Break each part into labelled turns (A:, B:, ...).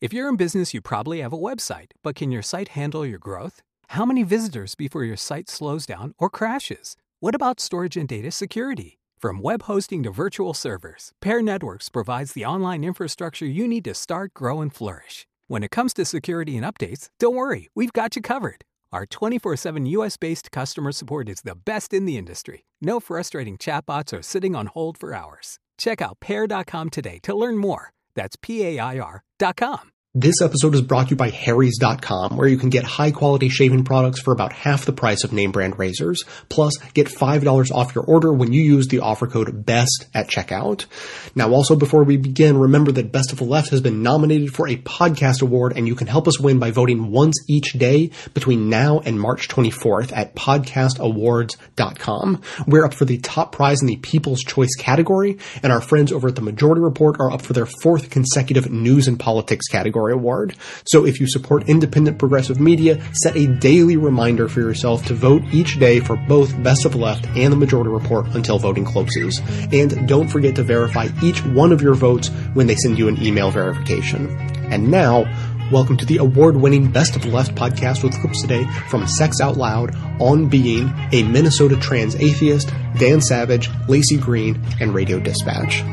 A: If you're in business, you probably have a website, but can your site handle your growth? How many visitors before your site slows down or crashes? What about storage and data security? From web hosting to virtual servers, Pair Networks provides the online infrastructure you need to start, grow, and flourish. When it comes to security and updates, don't worry, we've got you covered. Our 24/7 US-based customer support is the best in the industry. No frustrating chatbots or sitting on hold for hours. Check out Pair.com today to learn more. That's PAIR.com.
B: This episode is brought to you by Harry's.com, where you can get high-quality shaving products for about half the price of name-brand razors. Plus, get $5 off your order when you use the offer code BEST at checkout. Now, also before we begin, remember that Best of the Left has been nominated for a podcast award, and you can help us win by voting once each day between now and March 24th at podcastawards.com. We're up for the top prize in the People's Choice category, and our friends over at the Majority Report are up for their 4th consecutive News and Politics category award. So if you support independent progressive media, set a daily reminder for yourself to vote each day for both Best of the Left and the Majority Report until voting closes. And don't forget to verify each one of your votes when they send you an email verification. And now, welcome to the award-winning Best of the Left podcast with clips today from Sex Out Loud, On Being, A Minnesota Trans Atheist, Dan Savage, Lacey Green, and Radio Dispatch.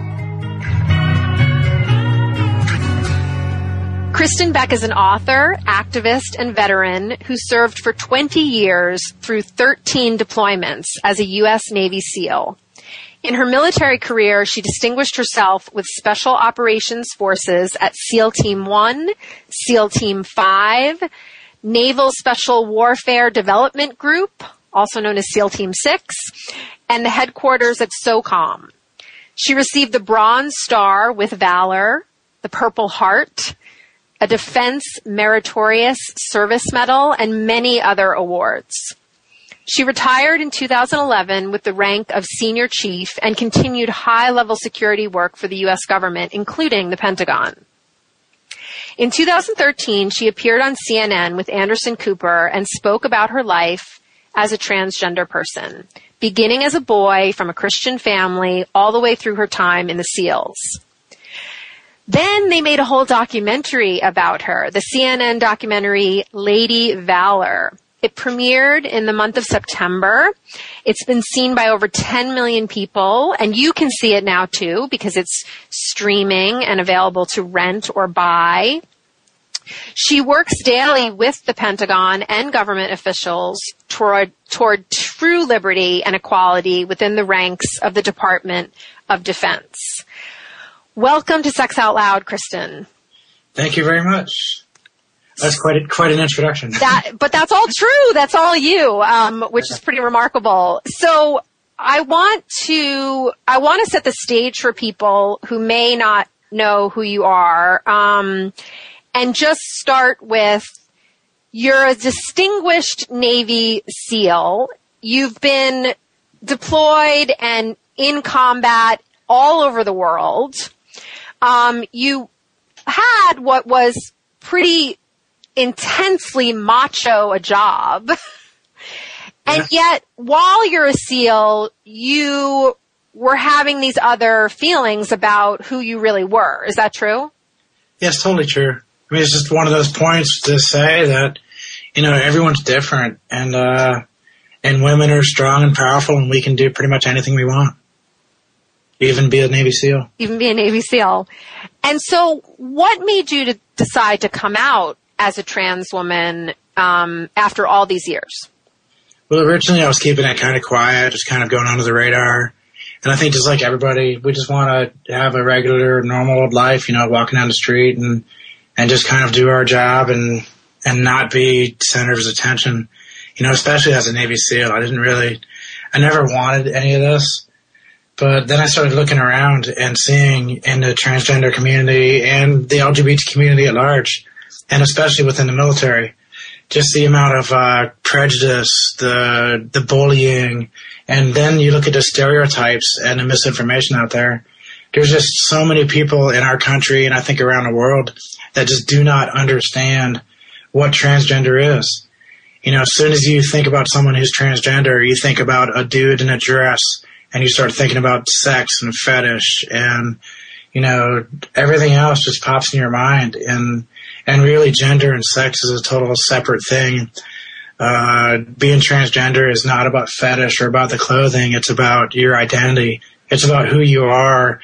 C: Kristen Beck is an author, activist, and veteran who served for 20 years through 13 deployments as a U.S. Navy SEAL. In her military career, she distinguished herself with Special Operations Forces at SEAL Team 1, SEAL Team 5, Naval Special Warfare Development Group, also known as SEAL Team 6, and the headquarters at SOCOM. She received the Bronze Star with Valor, the Purple Heart, a Defense Meritorious Service Medal, and many other awards. She retired in 2011 with the rank of Senior Chief and continued high-level security work for the U.S. government, including the Pentagon. In 2013, she appeared on CNN with Anderson Cooper and spoke about her life as a transgender person, beginning as a boy from a Christian family all the way through her time in the SEALs. Then they made a whole documentary about her, the CNN documentary Lady Valor. It premiered in the month of September. It's been seen by over 10 million people, and you can see it now too because it's streaming and available to rent or buy. She works daily with the Pentagon and government officials toward true liberty and equality within the ranks of the Department of Defense. Welcome to Sex Out Loud, Kristen.
D: Thank you very much. That's quite an introduction.
C: But that's all true. That's all you, which is pretty remarkable. So I want to set the stage for people who may not know who you are, and just start with, you're a distinguished Navy SEAL. You've been deployed and in combat all over the world. You had what was pretty intensely macho a job. And yet, while you're a SEAL, you were having these other feelings about who you really were. Is that true?
D: Yes, totally true. I mean, it's just one of those points to say that, everyone's different and women are strong and powerful and we can do pretty much anything we want. Even be a Navy SEAL. And so what made you to decide to come out as a trans woman after all these years? Well, originally I was keeping it kind of quiet, just kind of going under the radar. And I think just like everybody, we just want to have a regular, normal life, walking down the street and just kind of do our job and not be center of attention, especially as a Navy SEAL. I never wanted any of this. But then I started looking around and seeing in the transgender community and the LGBT community at large, and especially within the military, just the amount of prejudice, the bullying, and then you look at the stereotypes and the misinformation out there. There's just so many people in our country and I think around the world that just do not understand what transgender is. As soon as you think about someone who's transgender, you think about a dude in a dress. And you start thinking about sex and fetish and, everything else just pops in your mind. And really gender and sex is a total separate thing. Being transgender is not about fetish or about the clothing. It's about your identity. It's about who you are,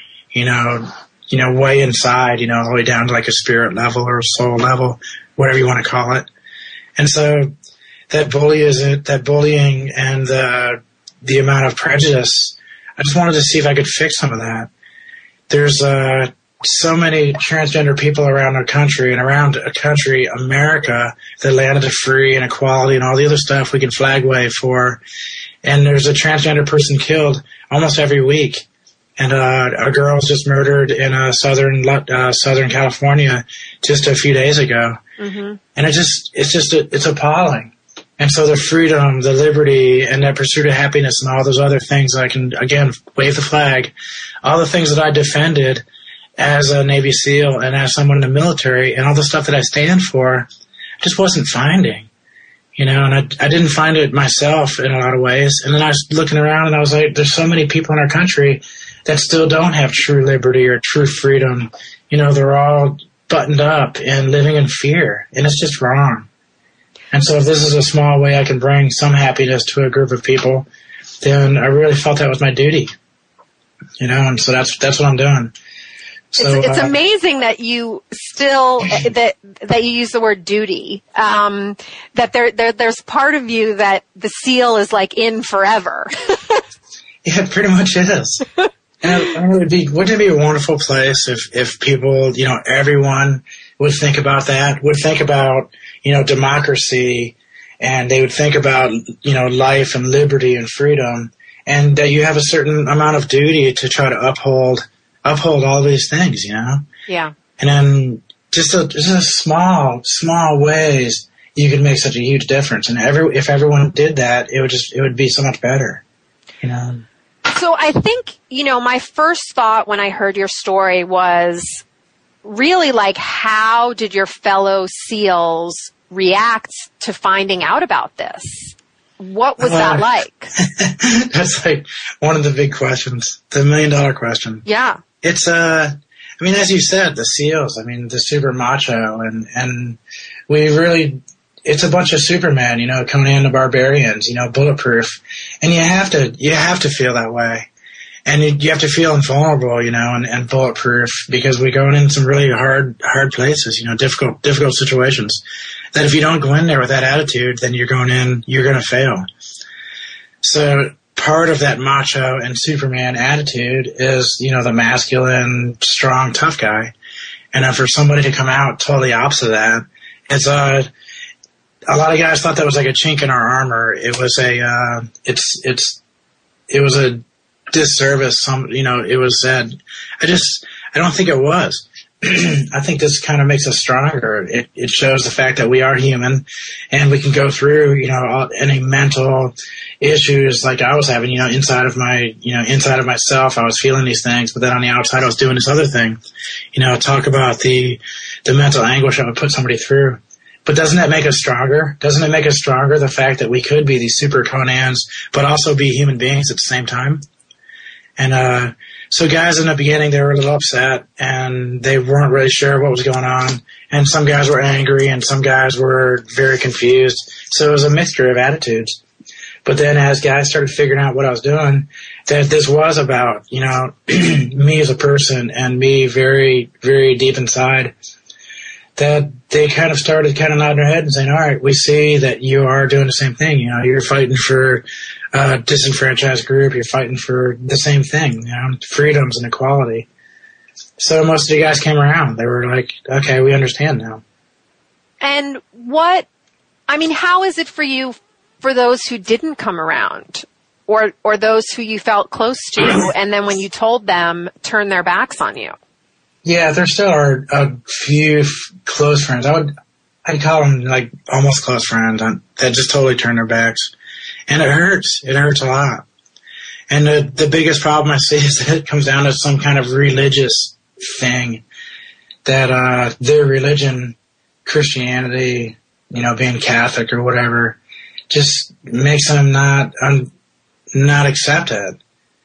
D: way inside, all the way down to like a spirit level or a soul level, whatever you want to call it. And so that bullying and the amount of prejudice, I just wanted to see if I could fix some of that. There's so many transgender people around our country and around a country, America, that landed to free and equality and all the other stuff we can flag wave for. And there's a transgender person killed almost every week. And a girl was just murdered in Southern California just a few days ago. Mm-hmm. And it's appalling. And so the freedom, the liberty, and that pursuit of happiness and all those other things, I can, again, wave the flag, all the things that I defended as a Navy SEAL and as someone in the military and all the stuff that I stand for, I just wasn't finding, and I didn't find it myself in a lot of ways. And then I was looking around and I was like, there's so many people in our country that still don't have true liberty or true freedom. They're all buttoned up and living in fear, and it's just wrong. And so if this is a small way I can bring some happiness to a group of people, then I really felt that was my duty, and so that's what I'm doing. So,
C: it's amazing that you still that you use the word duty. That there's part of you that the SEAL is like in forever.
D: Yeah, it pretty much is. And wouldn't it be a wonderful place if people, everyone would think about that, would think about, democracy, and they would think about, life and liberty and freedom, and that you have a certain amount of duty to try to uphold all these things,
C: Yeah.
D: And then just a small ways you could make such a huge difference. And if everyone did that, it would be so much better,
C: So I think, my first thought when I heard your story was really like, how did your fellow SEALs react to finding out about this? What was that like?
D: That's like one of the big questions, the $1 million question.
C: Yeah.
D: It's, as you said, the SEALs, the super macho and we really, it's a bunch of Superman, Conan the Barbarians, bulletproof. And you have to feel that way. And you have to feel invulnerable, and bulletproof, because we're going in some really hard places, difficult situations. That if you don't go in there with that attitude, then you're going to fail. So part of that macho and Superman attitude is, the masculine, strong, tough guy. And for somebody to come out totally opposite of that, it's a lot of guys thought that was like a chink in our armor. It was it was a disservice. It was said. I don't think it was. I think this kind of makes us stronger. It shows the fact that we are human, and we can go through, any mental issues like I was having, inside of myself, I was feeling these things, but then on the outside, I was doing this other thing, talk about the mental anguish I would put somebody through. But doesn't that make us stronger? Doesn't it make us stronger, the fact that we could be these super Conans, but also be human beings at the same time? And, so guys in the beginning, they were a little upset and they weren't really sure what was going on. And some guys were angry and some guys were very confused. So it was a mixture of attitudes. But then as guys started figuring out what I was doing, that this was about, me as a person and me very, very deep inside, that they kind of started nodding their head and saying, all right, we see that you are doing the same thing. You're fighting for a disenfranchised group. You're fighting for the same thing, freedoms and equality. So most of the guys came around. They were like, okay, we understand now.
C: And how is it for you, for those who didn't come around or those who you felt close to and then when you told them, turned their backs on you?
D: Yeah, there still are a few close friends. I'd call them like almost close friends that just totally turn their backs. And it hurts. It hurts a lot. And the biggest problem I see is that it comes down to some kind of religious thing that their religion, Christianity, being Catholic or whatever, just makes them not accept it.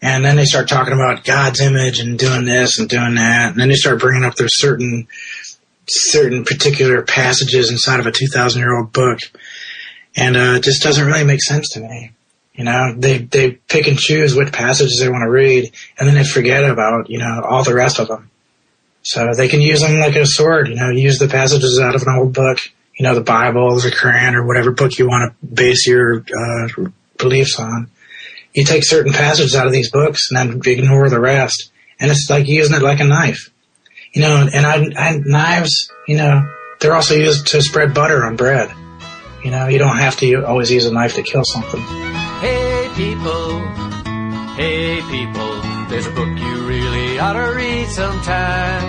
D: And then they start talking about God's image and doing this and doing that. And then they start bringing up their certain particular passages inside of a 2,000-year-old book. And it just doesn't really make sense to me. They pick and choose which passages they want to read, and then they forget about, all the rest of them. So they can use them like a sword, use the passages out of an old book, the Bible, the Quran, or whatever book you want to base your beliefs on. You take certain passages out of these books and then ignore the rest. And it's like using it like a knife. And knives, they're also used to spread butter on bread. You don't have to always use a knife to kill something.
E: Hey people, there's a book you really ought to read sometime.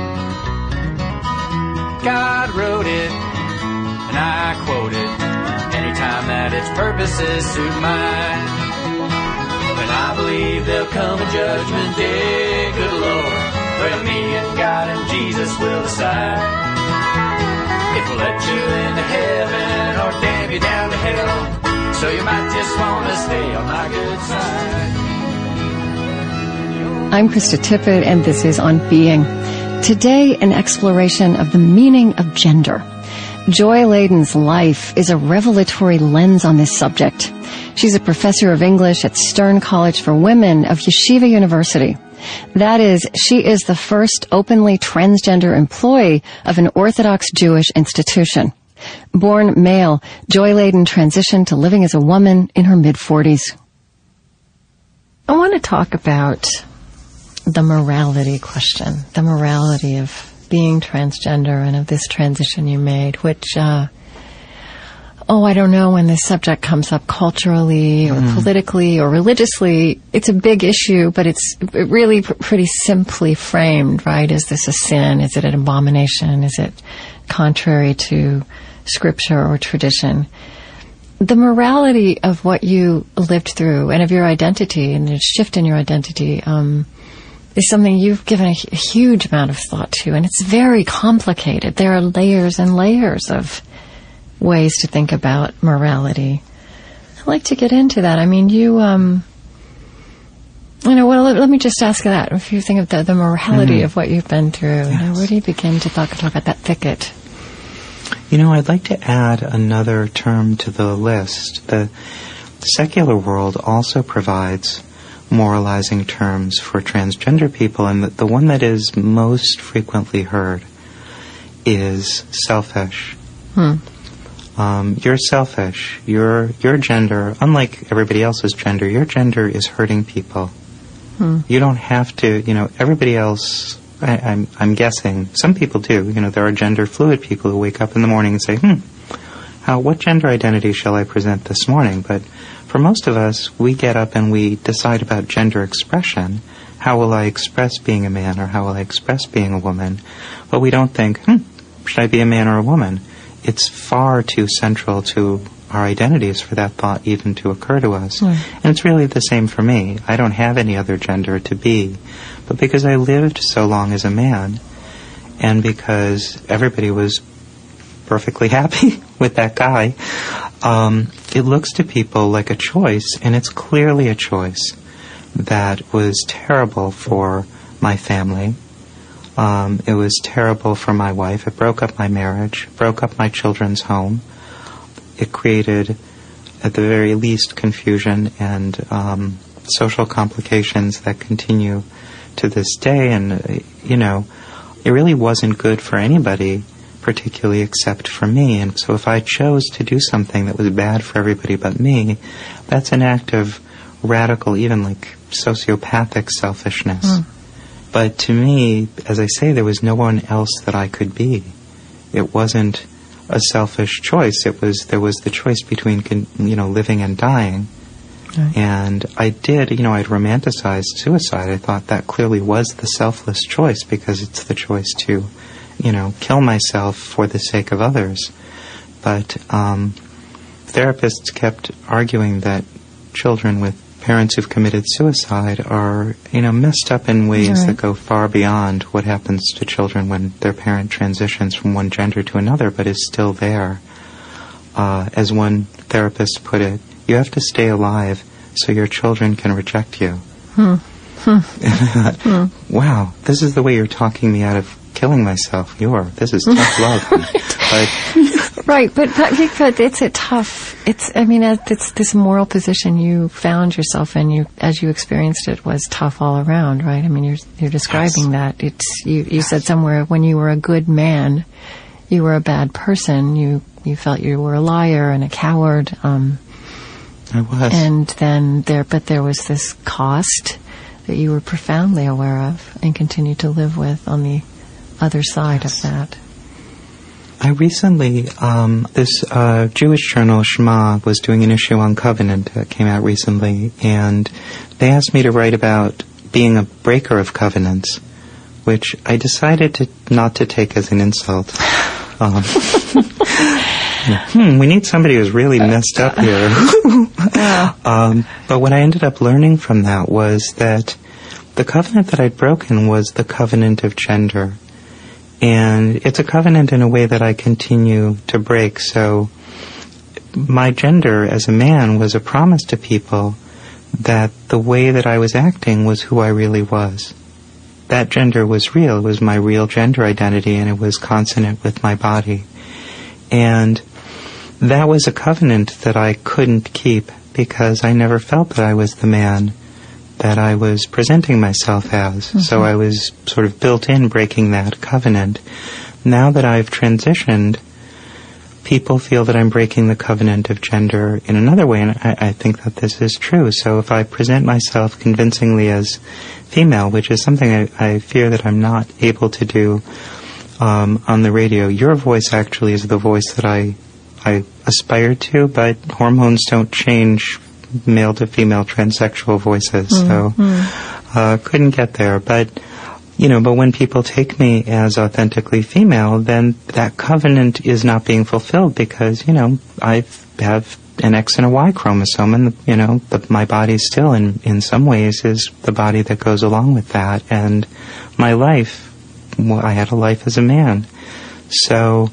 E: God wrote it, and I quote it, anytime that its purposes suit mine. And I believe there'll come a judgment day, good Lord, where me and God and Jesus will decide if we'll let you into heaven or damn you down to hell. So you might just want to stay on my good side.
F: I'm Krista Tippett, and this is On Being. Today, an exploration of the meaning of gender. Joy Ladin's life is a revelatory lens on this subject. She's a professor of English at Stern College for Women of Yeshiva University. That is, she is the first openly transgender employee of an Orthodox Jewish institution. Born male, Joy Ladin transitioned to living as a woman in her mid-40s. I want to talk about the morality question, the morality of being transgender and of this transition you made, which, I don't know when this subject comes up culturally or politically or religiously. It's a big issue, but it's really pretty simply framed, right? Is this a sin? Is it an abomination? Is it contrary to scripture or tradition? The morality of what you lived through and of your identity and the shift in your identity is something you've given a huge amount of thought to, and it's very complicated. There are layers and layers of ways to think about morality. I'd like to get into that. I mean, let me just ask that. If you think of the morality of what you've been through, where do you begin to talk about that thicket?
G: I'd like to add another term to the list. The secular world also provides moralizing terms for transgender people, and the one that is most frequently heard is selfish. You're selfish. Your gender, unlike everybody else's gender, your gender is hurting people. You don't have to, everybody else, I'm guessing, some people do. There are gender fluid people who wake up in the morning and say, what gender identity shall I present this morning? But for most of us, we get up and we decide about gender expression. How will I express being a man, or how will I express being a woman? But we don't think, should I be a man or a woman? It's far too central to our identities for that thought even to occur to us. And it's really the same for me. I don't have any other gender to be. But because I lived so long as a man, and because everybody was perfectly happy with that guy, it looks to people like a choice, and it's clearly a choice that was terrible for my family. It was terrible for my wife. It broke up my marriage, broke up my children's home. It created, at the very least, confusion and social complications that continue to this day. And, it really wasn't good for anybody, particularly except for me. And so if I chose to do something that was bad for everybody but me, that's an act of radical, even like sociopathic selfishness. But to me, as I say, there was no one else that I could be. It wasn't a selfish choice. There was the choice between, living and dying. Right. And I did, I'd romanticized suicide. I thought that clearly was the selfless choice, because it's the choice to, kill myself for the sake of others. But therapists kept arguing that children with parents who've committed suicide are, messed up in ways that go far beyond what happens to children when their parent transitions from one gender to another, but is still there. As one therapist put it, you have to stay alive so your children can reject you. Wow, this is the way you're talking me out of killing myself. This is tough love.
F: Right, but it's a tough, it's this moral position you found yourself in, as you experienced it, was tough all around, right? I mean, you're describing that. You said somewhere, when you were a good man, you were a bad person. You felt you were a liar and a coward.
G: I was.
F: And then there was this cost that you were profoundly aware of and continue to live with on the other side of that.
G: I recently, this Jewish journal, Shema, was doing an issue on covenant that came out recently, and they asked me to write about being a breaker of covenants, which I decided not to take as an insult. We need somebody who's really messed up here. But what I ended up learning from that was that the covenant that I'd broken was the covenant of gender. And it's a covenant in a way that I continue to break. So my gender as a man was a promise to people that the way that I was acting was who I really was. That gender was real. It was my real gender identity, and it was consonant with my body. And that was a covenant that I couldn't keep because I never felt that I was the man that I was presenting myself as. Mm-hmm. So I was sort of built in breaking that covenant. Now that I've transitioned, people feel that I'm breaking the covenant of gender in another way, and I think that this is true. So if I present myself convincingly as female, which is something I fear that I'm not able to do on the radio, your voice actually is the voice that I aspire to, but hormones don't change male to female transsexual voices, so couldn't get there. But when people take me as authentically female, then that covenant is not being fulfilled because, I have an X and a Y chromosome, and, my body still, in some ways, is the body that goes along with that. And my life, I had a life as a man. So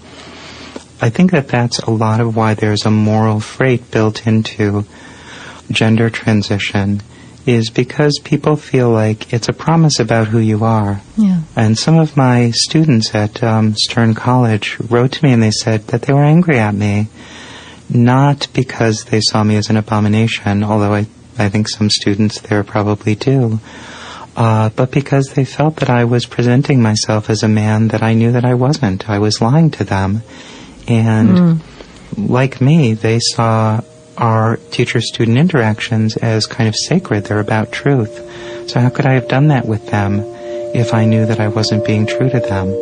G: I think that that's a lot of why there's a moral freight built into gender transition, is because people feel like it's a promise about who you are. Yeah. And some of my students at Stern College wrote to me and they said that they were angry at me, not because they saw me as an abomination, although I think some students there probably do, but because they felt that I was presenting myself as a man that I knew that I wasn't. I was lying to them. And like me, they saw our teacher-student interactions as kind of sacred. They're about truth. So how could I have done that with them if I knew that I wasn't being true to them?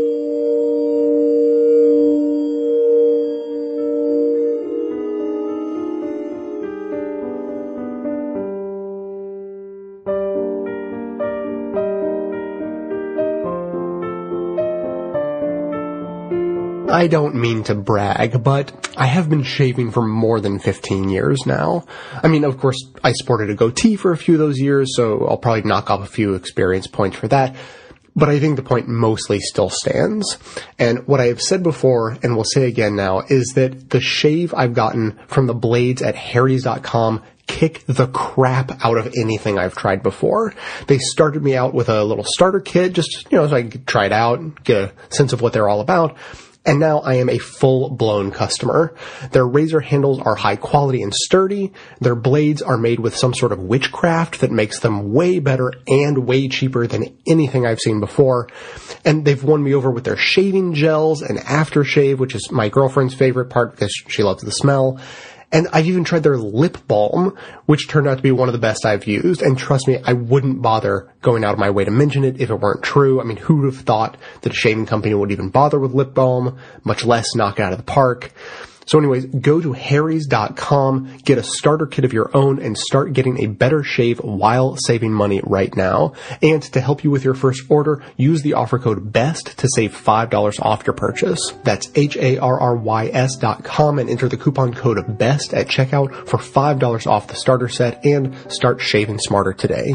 B: I don't mean to brag, but I have been shaving for more than 15 years now. I mean, of course, I sported a goatee for a few of those years, so I'll probably knock off a few experience points for that. But I think the point mostly still stands. And what I have said before, and will say again now, is that the shave I've gotten from the blades at Harry's.com kick the crap out of anything I've tried before. They started me out with a little starter kit, just, so I could try it out, get a sense of what they're all about. And now I am a full-blown customer. Their razor handles are high quality and sturdy. Their blades are made with some sort of witchcraft that makes them way better and way cheaper than anything I've seen before. And they've won me over with their shaving gels and aftershave, which is my girlfriend's favorite part because she loves the smell. And I've even tried their lip balm, which turned out to be one of the best I've used. And trust me, I wouldn't bother going out of my way to mention it if it weren't true. I mean, who would have thought that a shaving company would even bother with lip balm, much less knock it out of the park? So anyways, go to Harry's.com, get a starter kit of your own, and start getting a better shave while saving money right now. And to help you with your first order, use the offer code BEST to save $5 off your purchase. That's HARRYS.com and enter the coupon code BEST at checkout for $5 off the starter set and start shaving smarter today.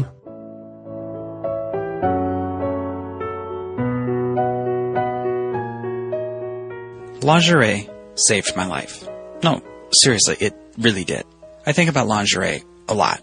H: Lingerie saved my life. No, seriously, it really did. I think about lingerie a lot.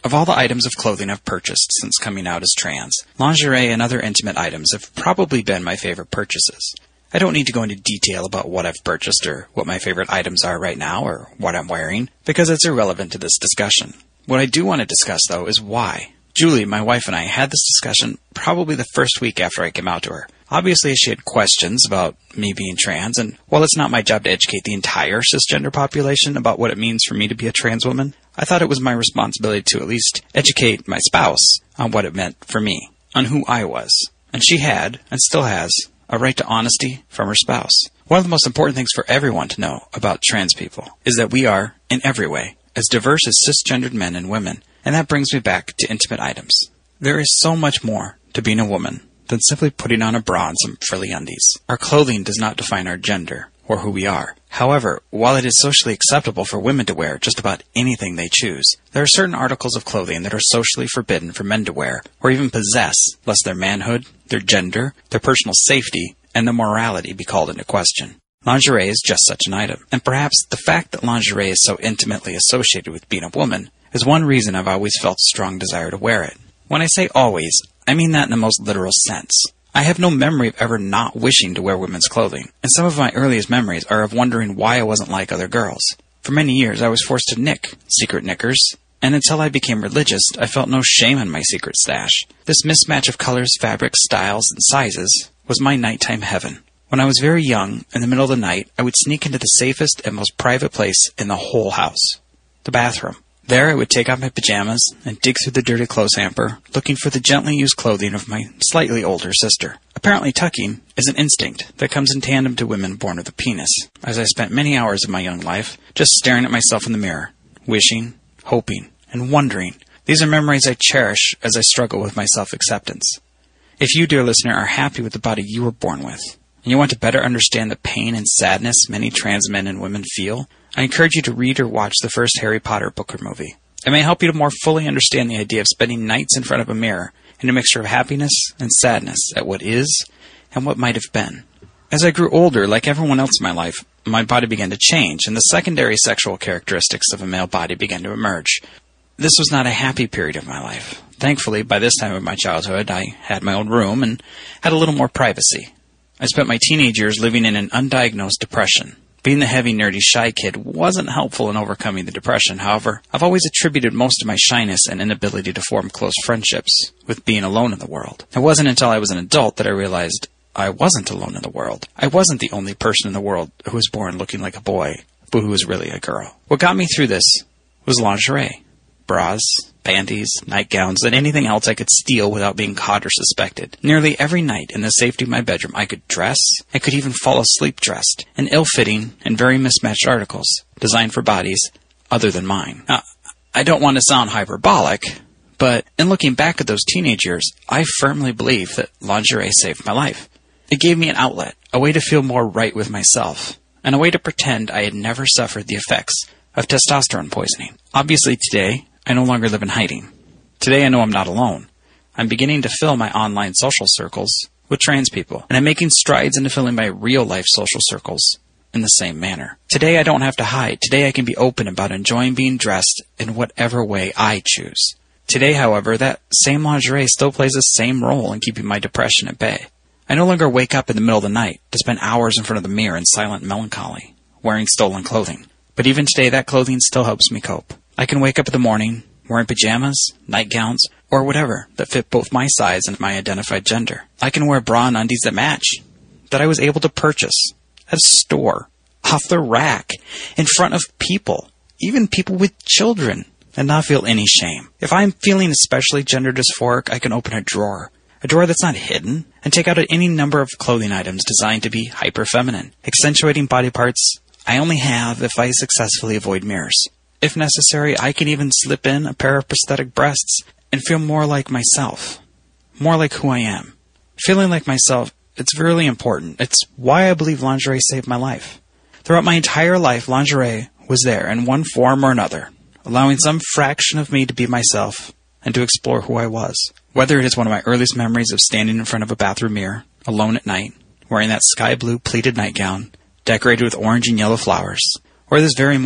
H: Of all the items of clothing I've purchased since coming out as trans, lingerie and other intimate items have probably been my favorite purchases. I don't need to go into detail about what I've purchased or what my favorite items are right now or what I'm wearing, because it's irrelevant to this discussion. What I do want to discuss, though, is why. Julie, my wife, and I had this discussion probably the first week after I came out to her. Obviously, she had questions about me being trans, and while it's not my job to educate the entire cisgender population about what it means for me to be a trans woman, I thought it was my responsibility to at least educate my spouse on what it meant for me, on who I was. And she had, and still has, a right to honesty from her spouse. One of the most important things for everyone to know about trans people is that we are, in every way, as diverse as cisgendered men and women, and that brings me back to intimate items. There is so much more to being a woman than simply putting on a bra and some frilly undies. Our clothing does not define our gender or who we are. However, while it is socially acceptable for women to wear just about anything they choose, there are certain articles of clothing that are socially forbidden for men to wear or even possess, lest their manhood, their gender, their personal safety, and their morality be called into question. Lingerie is just such an item, and perhaps the fact that lingerie is so intimately associated with being a woman is one reason I've always felt a strong desire to wear it. When I say always, I mean that in the most literal sense. I have no memory of ever not wishing to wear women's clothing, and some of my earliest memories are of wondering why I wasn't like other girls. For many years, I was forced to knit secret knickers, and until I became religious, I felt no shame in my secret stash. This mismatch of colors, fabrics, styles, and sizes was my nighttime heaven. When I was very young, in the middle of the night, I would sneak into the safest and most private place in the whole house, the bathroom. There I would take off my pajamas and dig through the dirty clothes hamper, looking for the gently used clothing of my slightly older sister. Apparently tucking is an instinct that comes in tandem to women born with a penis, as I spent many hours of my young life just staring at myself in the mirror, wishing, hoping, and wondering. These are memories I cherish as I struggle with my self-acceptance. If you, dear listener, are happy with the body you were born with, and you want to better understand the pain and sadness many trans men and women feel, I encourage you to read or watch the first Harry Potter book or movie. It may help you to more fully understand the idea of spending nights in front of a mirror in a mixture of happiness and sadness at what is and what might have been. As I grew older, like everyone else in my life, my body began to change, and the secondary sexual characteristics of a male body began to emerge. This was not a happy period of my life. Thankfully, by this time of my childhood, I had my own room and had a little more privacy. I spent my teenage years living in an undiagnosed depression. Being the heavy, nerdy, shy kid wasn't helpful in overcoming the depression. However, I've always attributed most of my shyness and inability to form close friendships with being alone in the world. It wasn't until I was an adult that I realized I wasn't alone in the world. I wasn't the only person in the world who was born looking like a boy, but who was really a girl. What got me through this was lingerie. Bras, panties, nightgowns, and anything else I could steal without being caught or suspected. Nearly every night in the safety of my bedroom, I could dress, I could even fall asleep dressed, in ill-fitting and very mismatched articles, designed for bodies other than mine. Now, I don't want to sound hyperbolic, but in looking back at those teenage years, I firmly believe that lingerie saved my life. It gave me an outlet, a way to feel more right with myself, and a way to pretend I had never suffered the effects of testosterone poisoning. Obviously today, I no longer live in hiding. Today I know I'm not alone. I'm beginning to fill my online social circles with trans people, and I'm making strides into filling my real-life social circles in the same manner. Today I don't have to hide. Today I can be open about enjoying being dressed in whatever way I choose. Today, however, that same lingerie still plays the same role in keeping my depression at bay. I no longer wake up in the middle of the night to spend hours in front of the mirror in silent melancholy, wearing stolen clothing. But even today, that clothing still helps me cope. I can wake up in the morning wearing pajamas, nightgowns, or whatever that fit both my size and my identified gender. I can wear bra and undies that match, that I was able to purchase at a store, off the rack, in front of people, even people with children, and not feel any shame. If I'm feeling especially gender dysphoric, I can open a drawer that's not hidden, and take out any number of clothing items designed to be hyper-feminine, accentuating body parts I only have if I successfully avoid mirrors. If necessary, I can even slip in a pair of prosthetic breasts and feel more like myself, more like who I am. Feeling like myself, it's really important. It's why I believe lingerie saved my life. Throughout my entire life, lingerie was there in one form or another, allowing some fraction of me to be myself and to explore who I was. Whether it is one of my earliest memories of standing in front of a bathroom mirror, alone at night, wearing that sky blue pleated nightgown, decorated with orange and yellow flowers, or this very morning,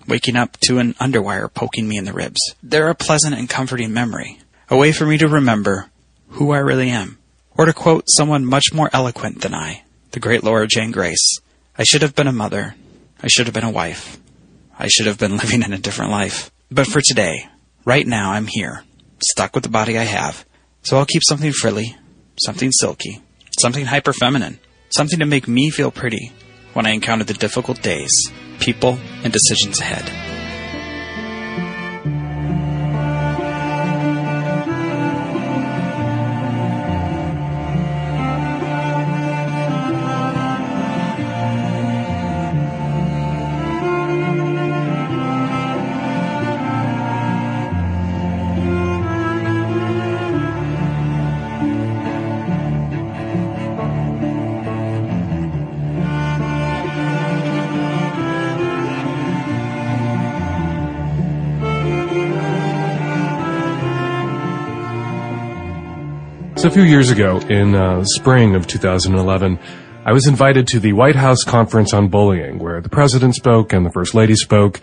H: waking up to an underwire poking me in the ribs. They're a pleasant and comforting memory, a way for me to remember who I really am. Or to quote someone much more eloquent than I, the great Laura Jane Grace, I should have been a mother. I should have been a wife. I should have been living in a different life. But for today, right now, I'm here, stuck with the body I have. So I'll keep something frilly, something silky, something hyper-feminine, something to make me feel pretty when I encounter the difficult days, people, and decisions ahead.
I: So a few years ago, in spring of 2011, I was invited to the White House Conference on Bullying, where the President spoke and the First Lady spoke.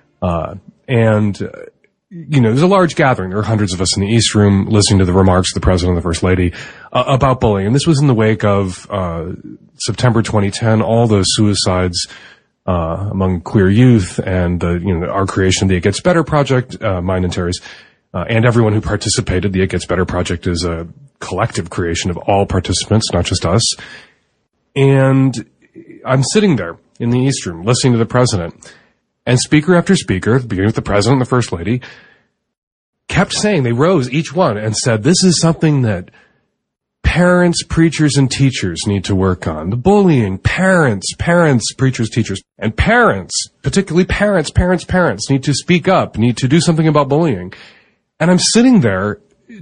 I: There's a large gathering. There were hundreds of us in the East Room listening to the remarks of the President and the First Lady about bullying. And this was in the wake of September 2010, all the suicides among queer youth and our creation of the It Gets Better Project, mine and Terry's. And everyone who participated. The It Gets Better Project is a collective creation of all participants, not just us. And I'm sitting there in the East Room listening to the President. And speaker after speaker, beginning with the President and the First Lady, kept saying, they rose, each one, and said, this is something that parents, preachers, and teachers need to work on. The bullying, parents, preachers, teachers, and parents, particularly parents need to speak up, need to do something about bullying. And I'm sitting there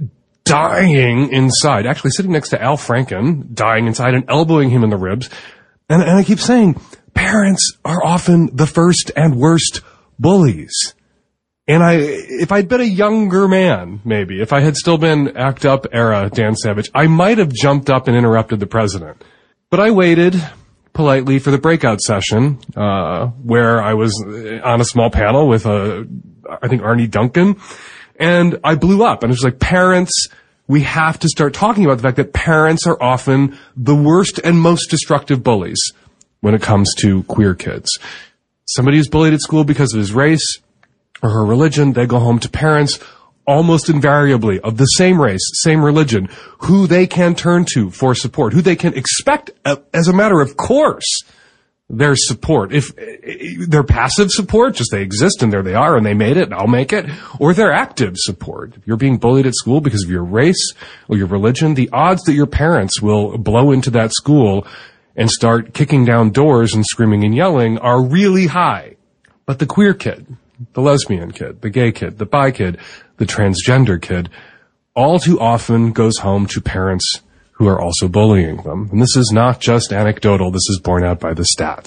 I: dying inside, actually sitting next to Al Franken, dying inside and elbowing him in the ribs. And I keep saying, parents are often the first and worst bullies. And if I'd been a younger man, maybe, if I had still been ACT UP era Dan Savage, I might have jumped up and interrupted the President. But I waited politely for the breakout session, where I was on a small panel with, I think Arnie Duncan. And I blew up, and it was like, parents, we have to start talking about the fact that parents are often the worst and most destructive bullies when it comes to queer kids. Somebody who's bullied at school because of his race or her religion, they go home to parents almost invariably of the same race, same religion, who they can turn to for support, who they can expect, as a matter of course, their support. If their passive support, just they exist and there they are and they made it and I'll make it, or their active support. If you're being bullied at school because of your race or your religion, the odds that your parents will blow into that school and start kicking down doors and screaming and yelling are really high. But the queer kid, the lesbian kid, the gay kid, the bi kid, the transgender kid, all too often goes home to parents who are also bullying them. And this is not just anecdotal, this is borne out by the stats.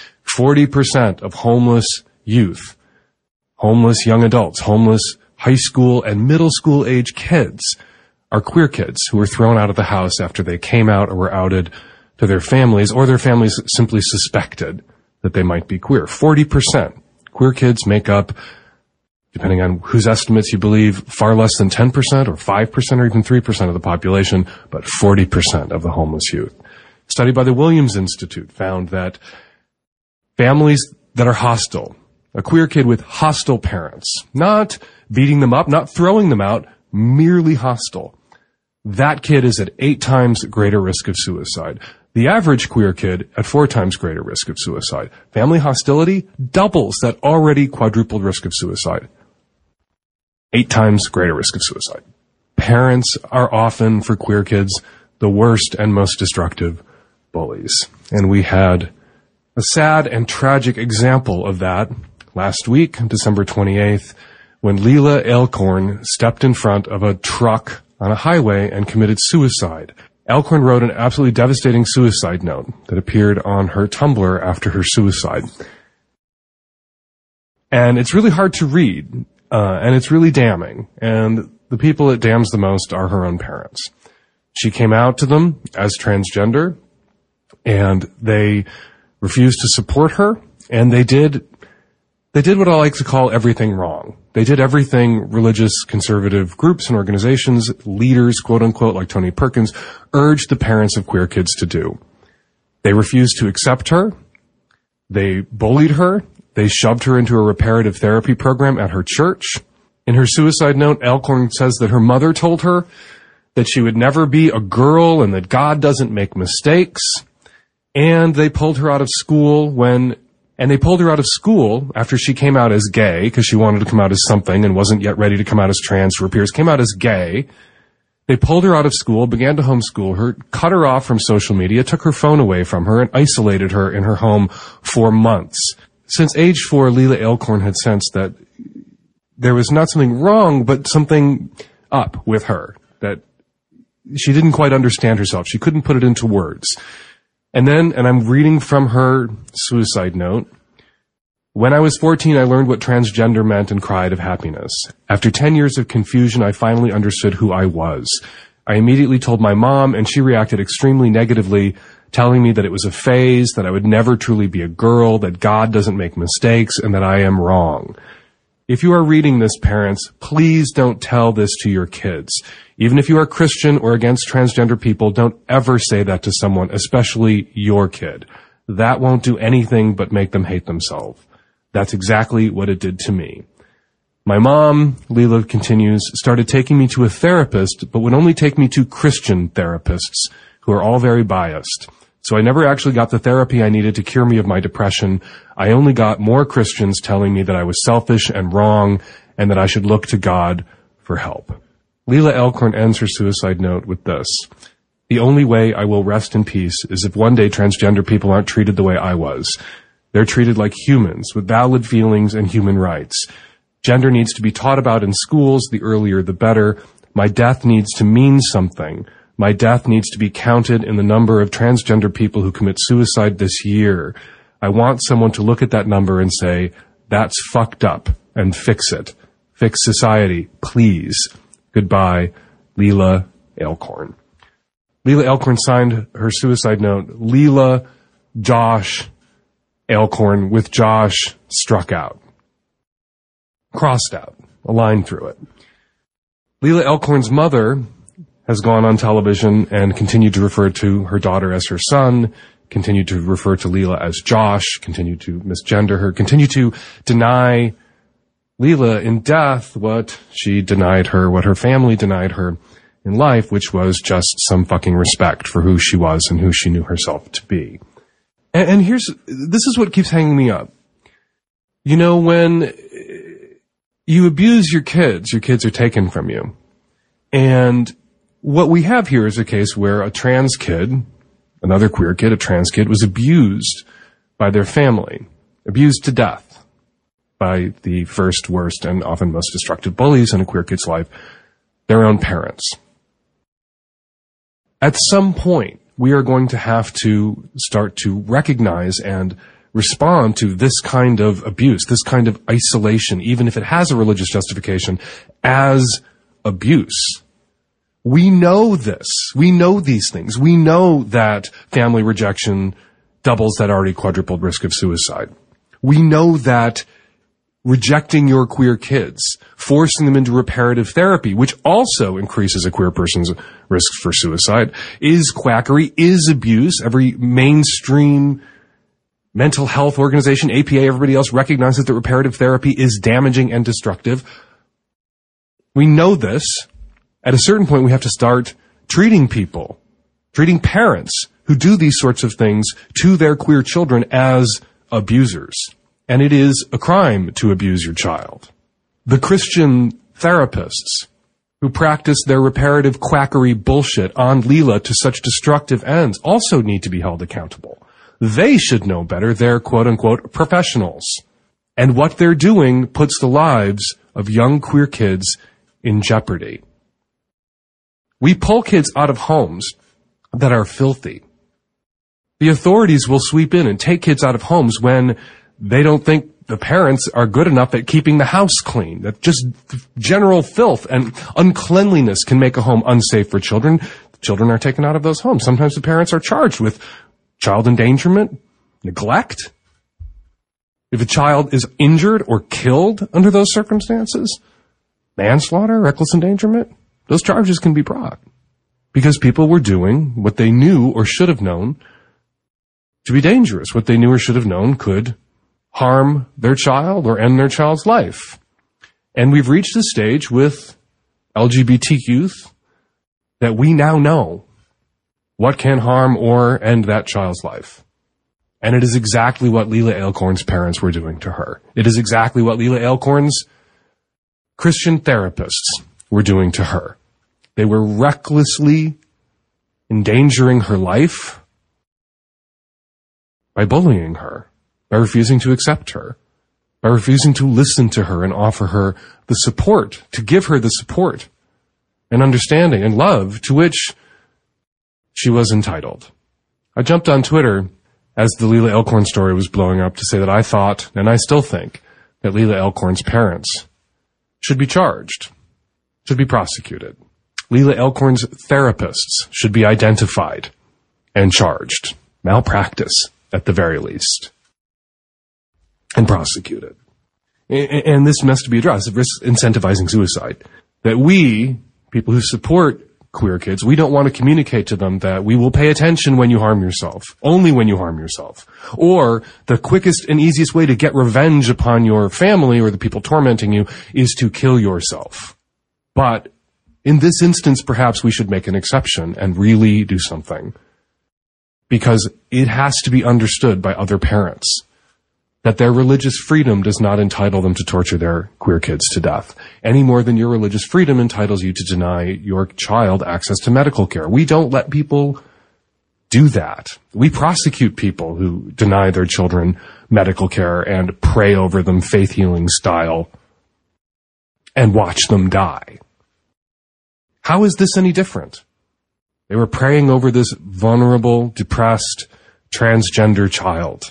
I: 40% of homeless youth, homeless young adults, homeless high school and middle school age kids are queer kids who were thrown out of the house after they came out or were outed to their families, or their families simply suspected that they might be queer. 40%. Queer kids make up, depending on whose estimates you believe, far less than 10% or 5% or even 3% of the population, but 40% of the homeless youth. A study by the Williams Institute found that families that are hostile, a queer kid with hostile parents, not beating them up, not throwing them out, merely hostile, that kid is at 8 times greater risk of suicide. The average queer kid at 4 times greater risk of suicide. Family hostility doubles that already quadrupled risk of suicide. 8 times greater risk of suicide. Parents are often, for queer kids, the worst and most destructive bullies. And we had a sad and tragic example of that last week, December 28th, when Leila Alcorn stepped in front of a truck on a highway and committed suicide. Alcorn wrote an absolutely devastating suicide note that appeared on her Tumblr after her suicide. And it's really hard to read. And it's really damning. And the people it damns the most are her own parents. She came out to them as transgender, and they refused to support her, and they did They did what I like to call everything wrong. They did everything religious conservative groups and organizations, leaders, quote unquote, like Tony Perkins, urged the parents of queer kids to do. They refused to accept her. They bullied her. They shoved her into a reparative therapy program at her church. In her suicide note, Elkhorn says that her mother told her that she would never be a girl and that God doesn't make mistakes. And they pulled her out of school after she came out as gay, because she wanted to come out as something and wasn't yet ready to come out as trans to her peers, came out as gay. They pulled her out of school, began to homeschool her, cut her off from social media, took her phone away from her, and isolated her in her home for months. Since age 4, Leila Elkhorn had sensed that there was not something wrong, but something up with her, that she didn't quite understand herself. She couldn't put it into words. And I'm reading from her suicide note, when I was 14, I learned what transgender meant and cried of happiness. After 10 years of confusion, I finally understood who I was. I immediately told my mom, and she reacted extremely negatively, telling me that it was a phase, that I would never truly be a girl, that God doesn't make mistakes, and that I am wrong. If you are reading this, parents, please don't tell this to your kids. Even if you are Christian or against transgender people, don't ever say that to someone, especially your kid. That won't do anything but make them hate themselves. That's exactly what it did to me. My mom, Leila continues, started taking me to a therapist, but would only take me to Christian therapists, who are all very biased. So I never actually got the therapy I needed to cure me of my depression. I only got more Christians telling me that I was selfish and wrong, and that I should look to God for help. Leila Elkhorn ends her suicide note with this: the only way I will rest in peace is if one day transgender people aren't treated the way I was. They're treated like humans with valid feelings and human rights. Gender needs to be taught about in schools. The earlier, the better. My death needs to mean something. My death needs to be counted in the number of transgender people who commit suicide this year. I want someone to look at that number and say, that's fucked up, and fix it. Fix society, please. Goodbye, Leila Elkhorn. Leila Elkhorn signed her suicide note, Leila Josh Elkhorn, with Josh struck out, crossed out, a line through it. Leila Elkhorn's mother has gone on television and continued to refer to her daughter as her son, continued to refer to Leila as Josh, continued to misgender her, continued to deny Leila in death what she denied her, what her family denied her in life, which was just some fucking respect for who she was and who she knew herself to be. And this is what keeps hanging me up. You know, when you abuse your kids are taken from you. And what we have here is a case where a trans kid, another queer kid, a trans kid, was abused by their family, abused to death by the first, worst, and often most destructive bullies in a queer kid's life, their own parents. At some point, we are going to have to start to recognize and respond to this kind of abuse, this kind of isolation, even if it has a religious justification, as abuse. We know this. We know these things. We know that family rejection doubles that already quadrupled risk of suicide. We know that rejecting your queer kids, forcing them into reparative therapy, which also increases a queer person's risk for suicide, is quackery, is abuse. Every mainstream mental health organization, APA, everybody else recognizes that reparative therapy is damaging and destructive. We know this. At a certain point, we have to start treating people, treating parents who do these sorts of things to their queer children as abusers. And it is a crime to abuse your child. The Christian therapists who practice their reparative quackery bullshit on Leila to such destructive ends also need to be held accountable. They should know better. They're quote-unquote professionals. And what they're doing puts the lives of young queer kids in jeopardy. We pull kids out of homes that are filthy. The authorities will sweep in and take kids out of homes when they don't think the parents are good enough at keeping the house clean. That just general filth and uncleanliness can make a home unsafe for children. Children are taken out of those homes. Sometimes the parents are charged with child endangerment, neglect. If a child is injured or killed under those circumstances, manslaughter, reckless endangerment, those charges can be brought because people were doing what they knew or should have known to be dangerous. What they knew or should have known could harm their child or end their child's life. And we've reached a stage with LGBT youth that we now know what can harm or end that child's life. And it is exactly what Leila Ailcorn's parents were doing to her. It is exactly what Leila Ailcorn's Christian therapists were doing to her. They were recklessly endangering her life by bullying her, by refusing to accept her, by refusing to listen to her and offer her the support, to give her the support and understanding and love to which she was entitled. I jumped on Twitter as the Leila Ailcorn story was blowing up to say that I thought, and I still think, that Leila Ailcorn's parents should be charged, should be prosecuted. Leila Ailcorn's therapists should be identified and charged. Malpractice, at the very least. And prosecuted. And this must be addressed, incentivizing suicide. That we, people who support queer kids, we don't want to communicate to them that we will pay attention when you harm yourself, only when you harm yourself. Or the quickest and easiest way to get revenge upon your family or the people tormenting you is to kill yourself. But in this instance, perhaps we should make an exception and really do something. Because it has to be understood by other parents that their religious freedom does not entitle them to torture their queer kids to death, any more than your religious freedom entitles you to deny your child access to medical care. We don't let people do that. We prosecute people who deny their children medical care and pray over them faith healing style and watch them die. How is this any different? They were praying over this vulnerable, depressed, transgender child,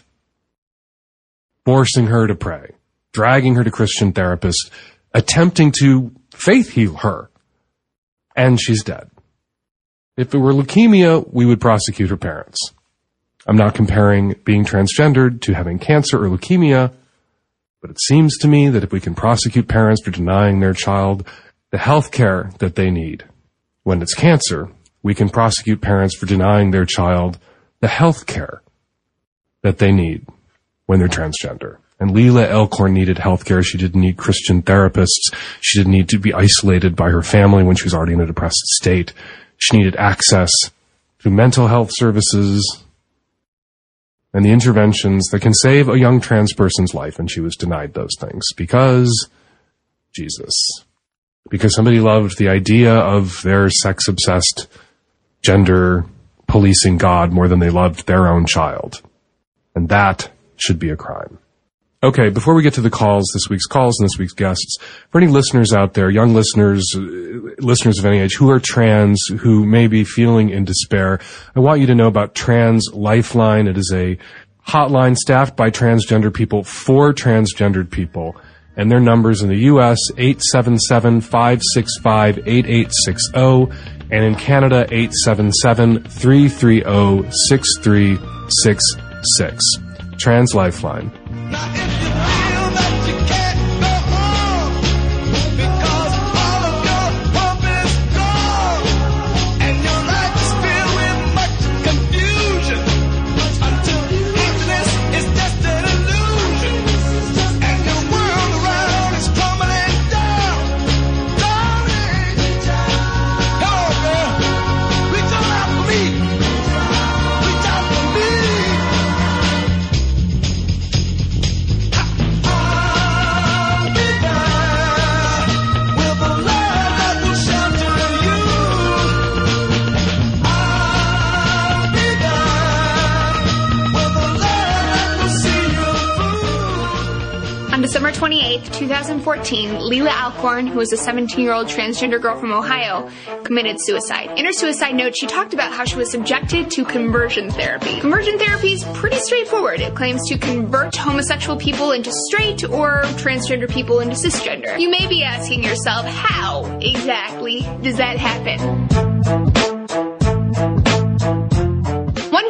I: forcing her to pray, dragging her to Christian therapists, attempting to faith heal her, and she's dead. If it were leukemia, we would prosecute her parents. I'm not comparing being transgendered to having cancer or leukemia, but it seems to me that if we can prosecute parents for denying their child the health care that they need when it's cancer, we can prosecute parents for denying their child the health care that they need when they're transgender. And Leila Ailcorn needed health care. She didn't need Christian therapists. She didn't need to be isolated by her family when she was already in a depressed state. She needed access to mental health services and the interventions that can save a young trans person's life. And she was denied those things because Jesus. Because somebody loved the idea of their sex-obsessed, gender policing God more than they loved their own child. And that should be a crime. Okay, before we get to the calls, this week's guests, for any listeners out there, young listeners, listeners of any age who are trans, who may be feeling in despair, I want you to know about Trans Lifeline. It is a hotline staffed by transgender people for transgendered people. And their numbers in the U.S., 877-565-8860, and in Canada, 877-330-6366. Trans Lifeline.
J: December 28, 2014, Leila Ailcorn, who was a 17-year-old transgender girl from Ohio, committed suicide. In her suicide note, she talked about how she was subjected to conversion therapy. Conversion therapy is pretty straightforward. It claims to convert homosexual people into straight or transgender people into cisgender. You may be asking yourself, how exactly does that happen? One conversion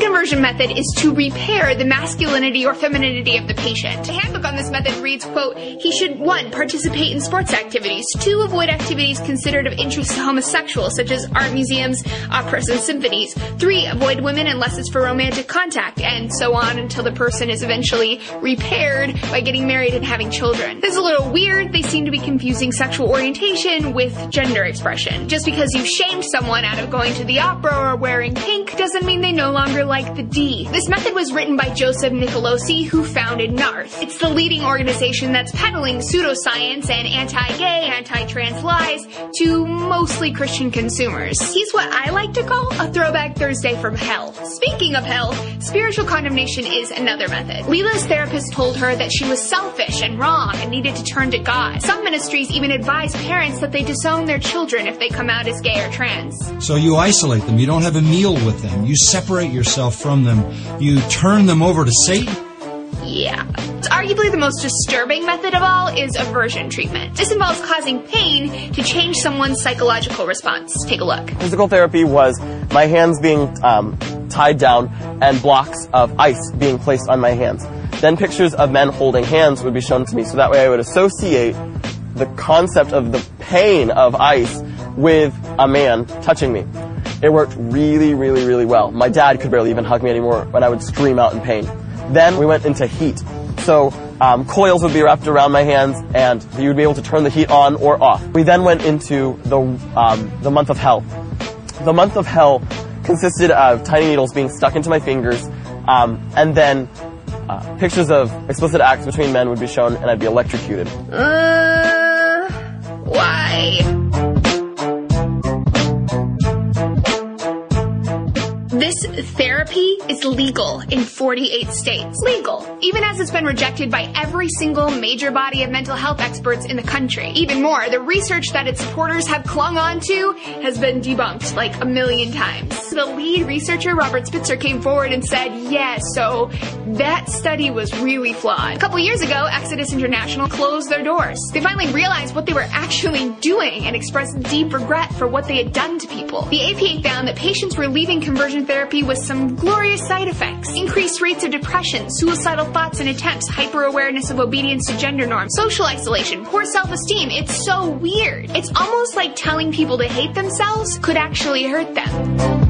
J: method is to repair the masculinity or femininity of the patient. The handbook on this method reads, quote, he should 1. Participate in sports activities, 2. Avoid activities considered of interest to homosexuals, such as art museums, operas, and symphonies, 3. Avoid women unless it's for romantic contact, and so on until the person is eventually repaired by getting married and having children. This is a little weird. They seem to be confusing sexual orientation with gender expression. Just because you shamed someone out of going to the opera or wearing pink doesn't mean they no longer like the D. This method was written by Joseph Nicolosi, who founded NARTH. It's the leading organization that's peddling pseudoscience and anti-gay, anti-trans lies to mostly Christian consumers. He's what I like to call a throwback Thursday from hell. Speaking of hell, spiritual condemnation is another method. Leela's therapist told her that she was selfish and wrong and needed to turn to God. Some ministries even advise parents that they disown their children if they come out as gay or trans.
K: So you isolate them, you don't have a meal with them, you separate yourself from them, you turn them over to Satan?
J: Yeah. Arguably the most disturbing method of all is aversion treatment. This involves causing pain to change someone's psychological response. Take a look.
L: Physical therapy was my hands being tied down and blocks of ice being placed on my hands. Then pictures of men holding hands would be shown to me, so that way I would associate the concept of the pain of ice with a man touching me. It worked really, really, really well. My dad could barely even hug me anymore when I would scream out in pain. Then we went into heat. So coils would be wrapped around my hands, and you would be able to turn the heat on or off. We then went into the month of hell. The month of hell consisted of tiny needles being stuck into my fingers, and then pictures of explicit acts between men would be shown, and I'd be electrocuted.
J: Why? This therapy is legal in 48 states. Legal. Even as it's been rejected by every single major body of mental health experts in the country. Even more, the research that its supporters have clung on to has been debunked like a million times. The lead researcher, Robert Spitzer, came forward and said, yes, so that study was really flawed. A couple years ago, Exodus International closed their doors. They finally realized what they were actually doing and expressed deep regret for what they had done to people. The APA found that patients were leaving conversion therapy with some glorious side effects. Increased rates of depression, suicidal thoughts and attempts, hyper-awareness of obedience to gender norms, social isolation, poor self-esteem. It's so weird. It's almost like telling people to hate themselves could actually hurt them.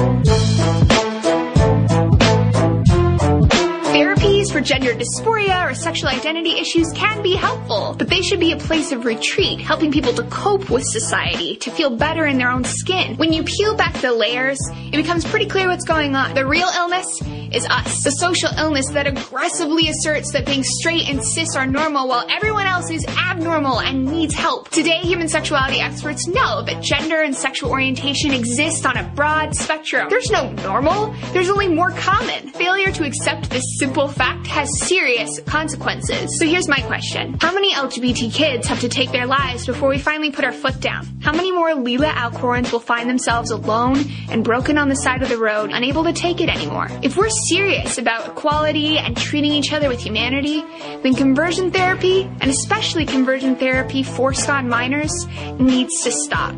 J: Therapies for gender dysphoria or sexual identity issues can be helpful, but they should be a place of retreat, helping people to cope with society, to feel better in their own skin. When you peel back the layers, it becomes pretty clear what's going on. The real illness is us. The social illness that aggressively asserts that being straight and cis are normal while everyone else is abnormal and needs help. Today, human sexuality experts know that gender and sexual orientation exist on a broad spectrum. There's no normal, there's only more common. Failure to accept this simple fact has serious consequences. So here's my question. How many LGBT kids have to take their lives before we finally put our foot down? How many more Leela Alcorns will find themselves alone and broken on the side of the road, unable to take it anymore? If we're serious about equality and treating each other with humanity, then conversion therapy, and especially conversion therapy forced on minors, needs to stop.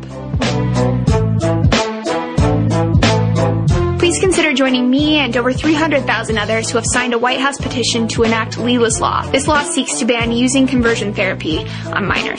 J: Please consider joining me and over 300,000 others who have signed a White House petition to enact Leela's Law. This law seeks to ban using conversion therapy on minors.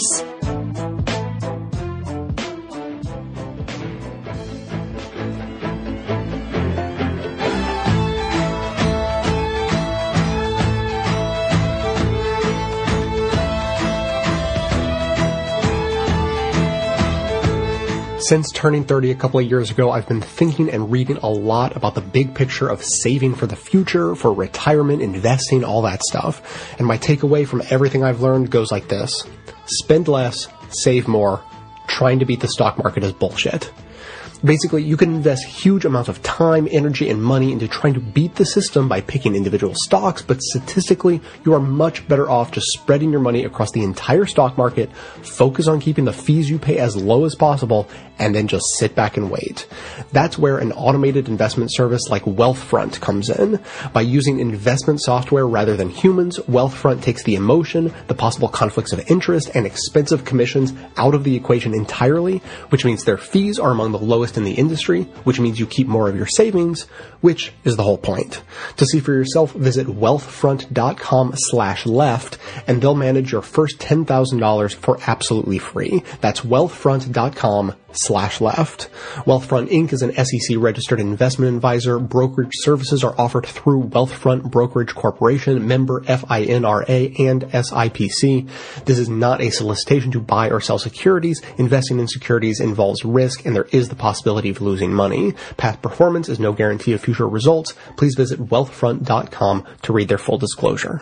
B: Since turning 30 a couple of years ago, I've been thinking and reading a lot about the big picture of saving for the future, for retirement, investing, all that stuff. And my takeaway from everything I've learned goes like this. Spend less, save more. Trying to beat the stock market is bullshit. Basically, you can invest huge amounts of time, energy, and money into trying to beat the system by picking individual stocks, but statistically, you are much better off just spreading your money across the entire stock market, focus on keeping the fees you pay as low as possible, and then just sit back and wait. That's where an automated investment service like Wealthfront comes in. By using investment software rather than humans, Wealthfront takes the emotion, the possible conflicts of interest, and expensive commissions out of the equation entirely, which means their fees are among the lowest invest in the industry, which means you keep more of your savings, which is the whole point. To see for yourself, visit wealthfront.com/left, and they'll manage your first $10,000 for absolutely free. That's wealthfront.com/left. Wealthfront Inc. is an SEC-registered investment advisor. Brokerage services are offered through Wealthfront Brokerage Corporation, member FINRA and SIPC. This is not a solicitation to buy or sell securities. Investing in securities involves risk, and there is the possibility of losing money. Past performance is no guarantee of future results. Please visit wealthfront.com to read their full disclosure.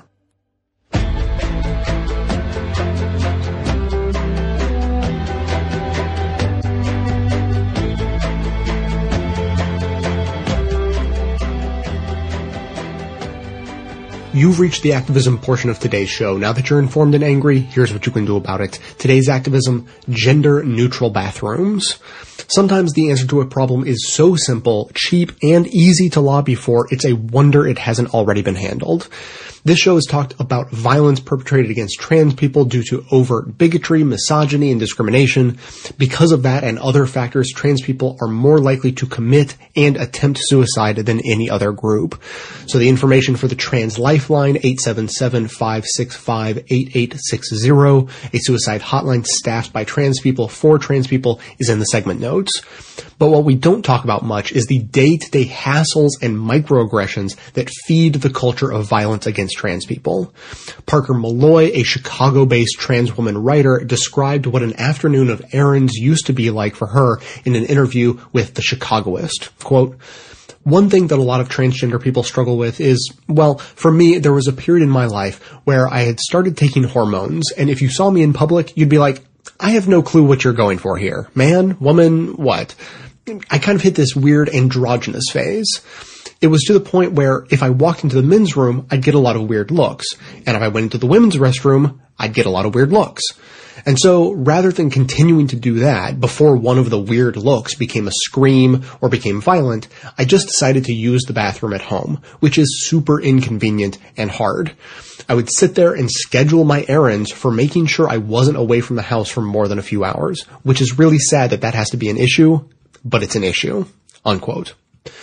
B: You've reached the activism portion of today's show. Now that you're informed and angry, here's what you can do about it. Today's activism: gender-neutral bathrooms. Sometimes the answer to a problem is so simple, cheap, and easy to lobby for, it's a wonder it hasn't already been handled. This show has talked about violence perpetrated against trans people due to overt bigotry, misogyny, and discrimination. Because of that and other factors, trans people are more likely to commit and attempt suicide than any other group. So the information for the Trans Lifeline, 877-565-8860, a suicide hotline staffed by trans people for trans people, is in the segment notes. But what we don't talk about much is the day-to-day hassles and microaggressions that feed the culture of violence against trans people. Parker Malloy, a Chicago-based trans woman writer, described what an afternoon of errands used to be like for her in an interview with The Chicagoist. Quote, "One thing that a lot of transgender people struggle with is, well, for me, there was a period in my life where I had started taking hormones, and if you saw me in public, you'd be like, I have no clue what you're going for here. Man, woman, what? I kind of hit this weird androgynous phase. It was to the point where if I walked into the men's room, I'd get a lot of weird looks. And if I went into the women's restroom, I'd get a lot of weird looks. And so rather than continuing to do that before one of the weird looks became a scream or became violent, I just decided to use the bathroom at home, which is super inconvenient and hard. I would sit there and schedule my errands for making sure I wasn't away from the house for more than a few hours, which is really sad that that has to be an issue, but it's an issue." Unquote.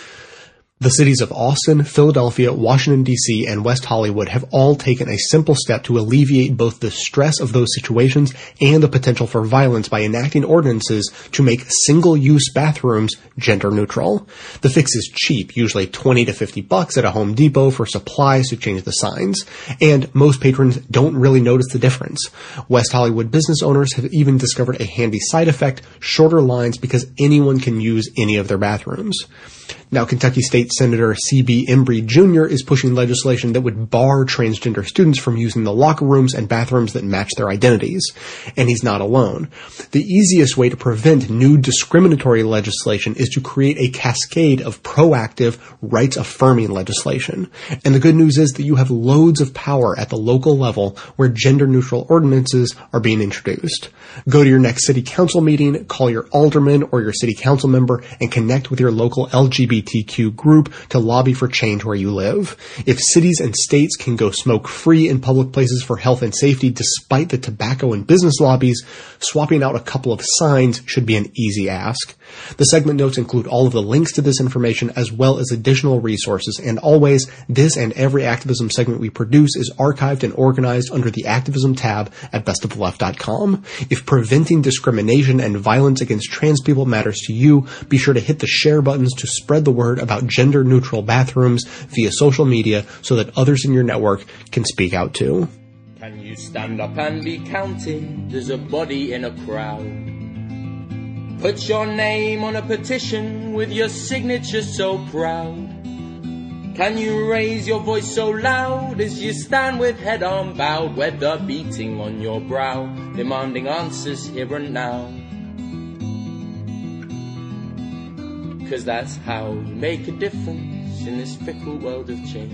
B: The cities of Austin, Philadelphia, Washington, D.C., and West Hollywood have all taken a simple step to alleviate both the stress of those situations and the potential for violence by enacting ordinances to make single-use bathrooms gender-neutral. The fix is cheap, usually $20 to $50 at a Home Depot for supplies to change the signs, and most patrons don't really notice the difference. West Hollywood business owners have even discovered a handy side effect: shorter lines, because anyone can use any of their bathrooms. Now, Kentucky State Senator C.B. Embry Jr. is pushing legislation that would bar transgender students from using the locker rooms and bathrooms that match their identities. And he's not alone. The easiest way to prevent new discriminatory legislation is to create a cascade of proactive, rights-affirming legislation. And the good news is that you have loads of power at the local level where gender-neutral ordinances are being introduced. Go to your next city council meeting, call your alderman or your city council member, and connect with your local LGBTQ group to lobby for change where you live. If cities and states can go smoke-free in public places for health and safety despite the tobacco and business lobbies, swapping out a couple of signs should be an easy ask. The segment notes include all of the links to this information as well as additional resources, and always, this and every activism segment we produce is archived and organized under the activism tab at bestoftheleft.com. If preventing discrimination and violence against trans people matters to you, be sure to hit the share buttons to spread the word about gender-neutral bathrooms via social media so that others in your network can speak out too.
M: Can you stand up and be counted as a body in a crowd? Put your name on a petition with your signature so proud. Can you raise your voice so loud as you stand with head on bowed, weather beating on your brow, demanding answers here and now? 'Cause that's how you make a difference in this fickle world of change.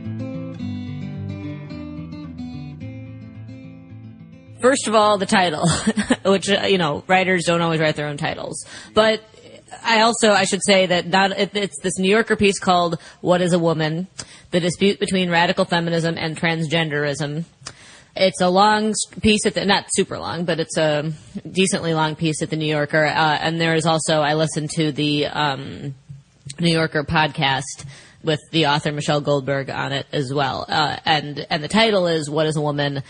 N: First of all, the title, which, writers don't always write their own titles. But I should say that it's this New Yorker piece called What is a Woman? The Dispute Between Radical Feminism and Transgenderism. It's a long piece not super long, but it's a decently long piece at the New Yorker. And there is also, I listened to the New Yorker podcast with the author Michelle Goldberg on it as well. And the title is "What is a Woman?"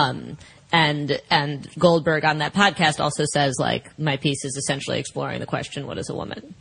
N: And Goldberg on that podcast also says, like, my piece is essentially exploring the question, what is a woman?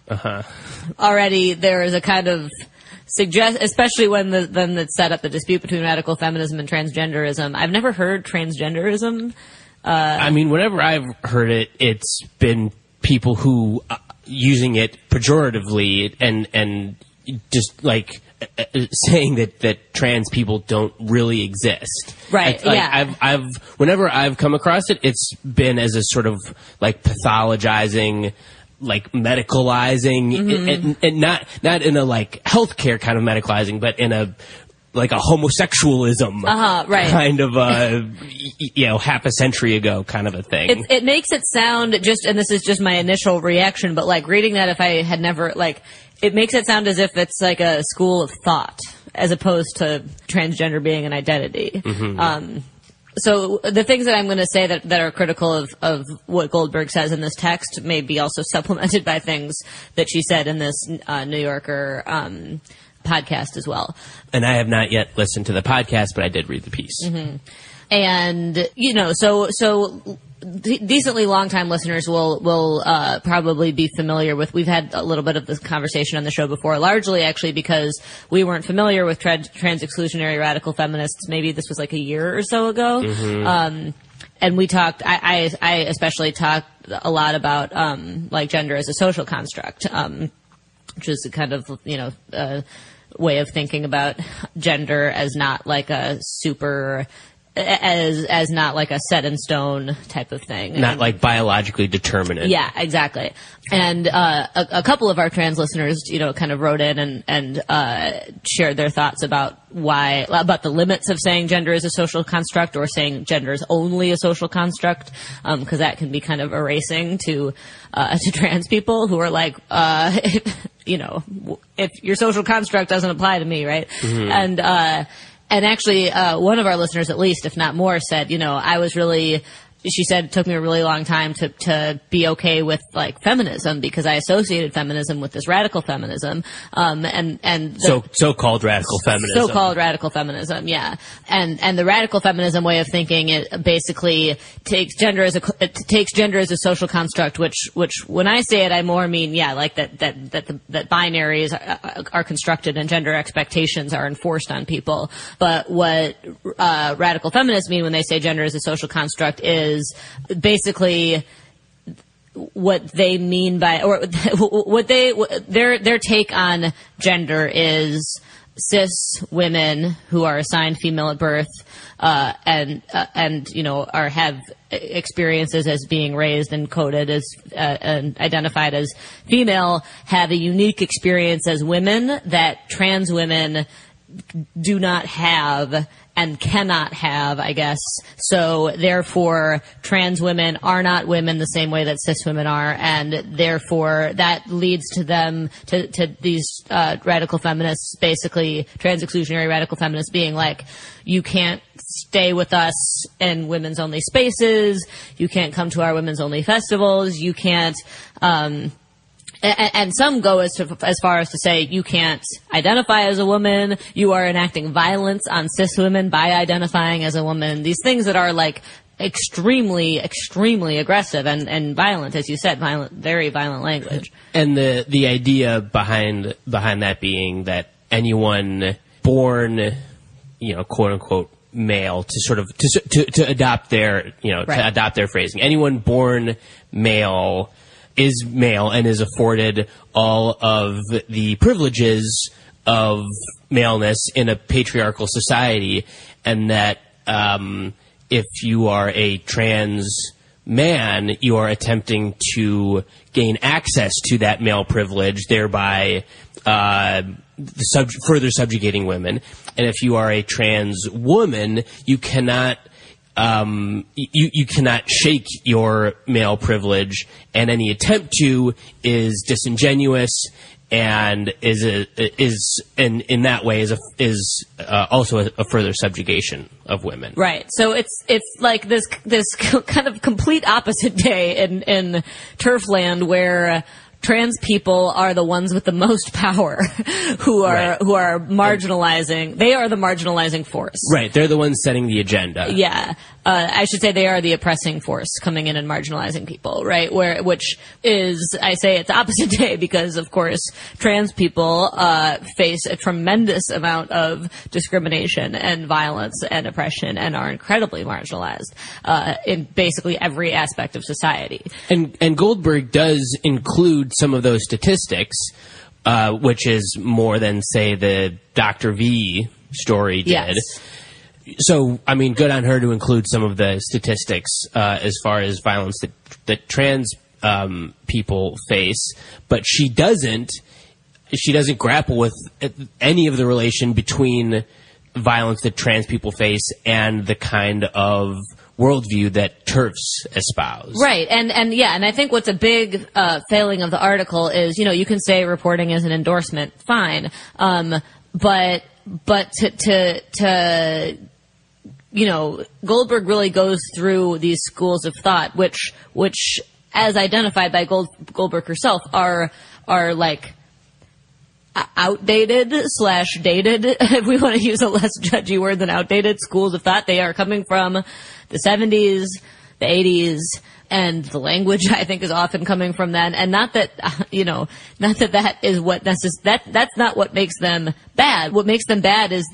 N: Already there is a kind of especially when it set up the dispute between radical feminism and transgenderism. I've never heard transgenderism.
O: I mean, whenever I've heard it, it's been people who using it pejoratively and just like saying that trans people don't really exist.
N: Right.
O: I've whenever I've come across it, it's been as a sort of like pathologizing, like medicalizing, and not in a like healthcare kind of medicalizing, but in a like a homosexualism kind of half a century ago kind of a thing.
N: It makes it sound and this is just my initial reaction, but like reading that, if I had never it makes it sound as if it's like a school of thought as opposed to transgender being an identity. So the things that I'm going to say that are critical of what Goldberg says in this text may be also supplemented by things that she said in this New Yorker podcast as well.
O: And I have not yet listened to the podcast, but I did read the piece.
N: And, so decently long-time listeners will probably be familiar with. We've had a little bit of this conversation on the show before, largely actually because we weren't familiar with trans-exclusionary radical feminists. Maybe this was like a year or so ago. And we talked. I especially talked a lot about like gender as a social construct, which is a kind of way of thinking about gender as not like a super. As not like a set in stone type of thing.
O: Not like biologically determinate.
N: Yeah, exactly. And a couple of our trans listeners, kind of wrote in and shared their thoughts about the limits of saying gender is a social construct or saying gender is only a social construct, because that can be kind of erasing to trans people who are like, if your social construct doesn't apply to me, right? And actually, one of our listeners, at least, if not more, said, she said it took me a really long time to be okay with like feminism because I associated feminism with this radical feminism,
O: so-called radical feminism.
N: So-called radical feminism, yeah. And the radical feminism way of thinking, it basically takes gender as a social construct, which when I say it, I more mean, like that binaries are constructed and gender expectations are enforced on people. But what radical feminists mean when they say gender is a social construct is basically what they mean by, or their take on gender is cis women who are assigned female at birth, and have experiences as being raised and coded as and identified as female, have a unique experience as women that trans women do not have and cannot have, I guess. So therefore, trans women are not women the same way that cis women are, and therefore that leads to them to these radical feminists, basically trans-exclusionary radical feminists, being like, you can't stay with us in women's only spaces, you can't come to our women's only festivals, you can't. And some go as far as to say you can't identify as a woman, you are enacting violence on cis women by identifying as a woman. These things that are like extremely, extremely aggressive and violent, as you said, very violent language.
O: And the idea behind that being that anyone born, quote unquote, male, to sort of to adopt their to adopt their phrasing, anyone born male is male and is afforded all of the privileges of maleness in a patriarchal society, and that if you are a trans man, you are attempting to gain access to that male privilege, thereby further subjugating women. And if you are a trans woman, you cannot you cannot shake your male privilege, and any attempt to is disingenuous and is in that way is also a further subjugation of women.
N: Right. So it's like this kind of complete opposite day in Turfland, where trans people are the ones with the most power, who are marginalizing. They are the marginalizing force.
O: Right. They're the ones setting the agenda.
N: Yeah. I should say they are the oppressing force coming in and marginalizing people, right? Which is, I say it's opposite day because, of course, trans people face a tremendous amount of discrimination and violence and oppression and are incredibly marginalized in basically every aspect of society.
O: And Goldberg does include some of those statistics, which is more than, say, the Dr. V story did.
N: Yes.
O: So, I mean, good on her to include some of the statistics as far as violence that trans people face, but she doesn't grapple with any of the relation between violence that trans people face and the kind of worldview that TERFs espouse.
N: Right. And I think what's a big failing of the article is, you can say reporting is an endorsement, fine. But to Goldberg really goes through these schools of thought, which as identified by Goldberg herself, are like outdated / dated, if we want to use a less judgy word than outdated, schools of thought. They are coming from the 70s, the 80s, and the language, I think, is often coming from then. And not that, that is what that's not what makes them bad. What makes them bad is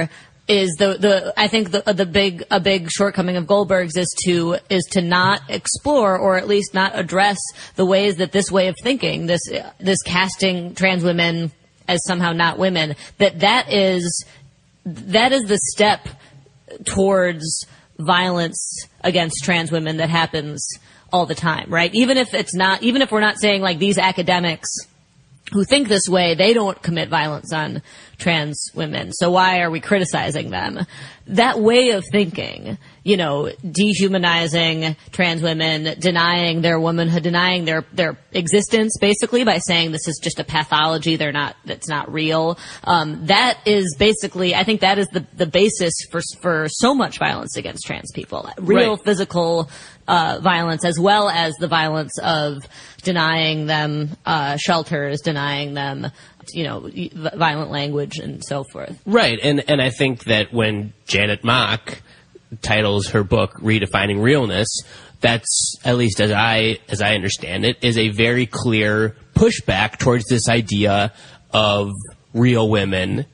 N: I think a big shortcoming of Goldberg's is to not explore, or at least not address, the ways that this way of thinking, this casting trans women as somehow not women, that is the step towards violence against trans women that happens all the time, right? Even if we're not saying, like, these academics who think this way, they don't commit violence on trans women, so why are we criticizing them? That way of thinking, dehumanizing trans women, denying their womanhood, denying their existence, basically, by saying this is just a pathology, it's not real. That is basically, I think that is the basis for so much violence against trans people. Real physical violence, as well as the violence of denying them shelters, denying them violent language and so forth.
O: Right, and I think that when Janet Mock titles her book Redefining Realness, that's, at least as I understand it, is a very clear pushback towards this idea of real women,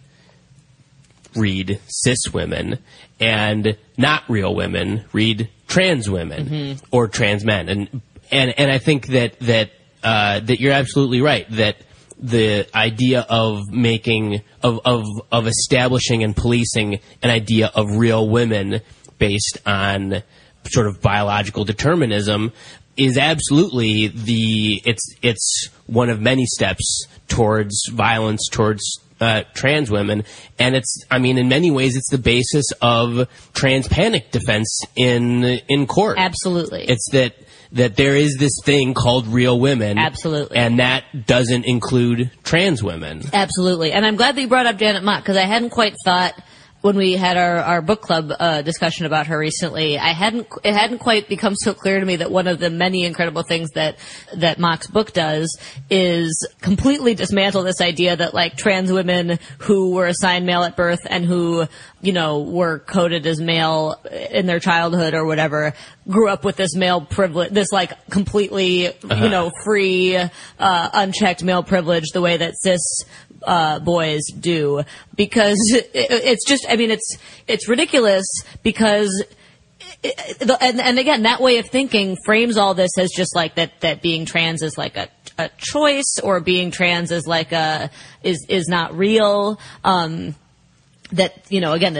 O: read cis women, and not real women, read trans women, or trans men. And I think that you're absolutely right, that the idea of of establishing and policing an idea of real women based on sort of biological determinism is absolutely it's one of many steps towards violence towards trans women, and in many ways it's the basis of trans panic defense in court.
N: Absolutely.
O: It's that there is this thing called real women.
N: Absolutely.
O: And that doesn't include trans women.
N: Absolutely. And I'm glad that you brought up Janet Mock, because I hadn't quite thought, when we had our book club discussion about her recently, it hadn't quite become so clear to me that one of the many incredible things that Mock's book does is completely dismantle this idea that, like, trans women who were assigned male at birth and who, were coded as male in their childhood or whatever, grew up with this male privilege, this, like, completely, free, unchecked male privilege, the way that cis boys do, because it's just, it's ridiculous, because and again, that way of thinking frames all this as just like that being trans is like a choice, or being trans is like is not real. That again,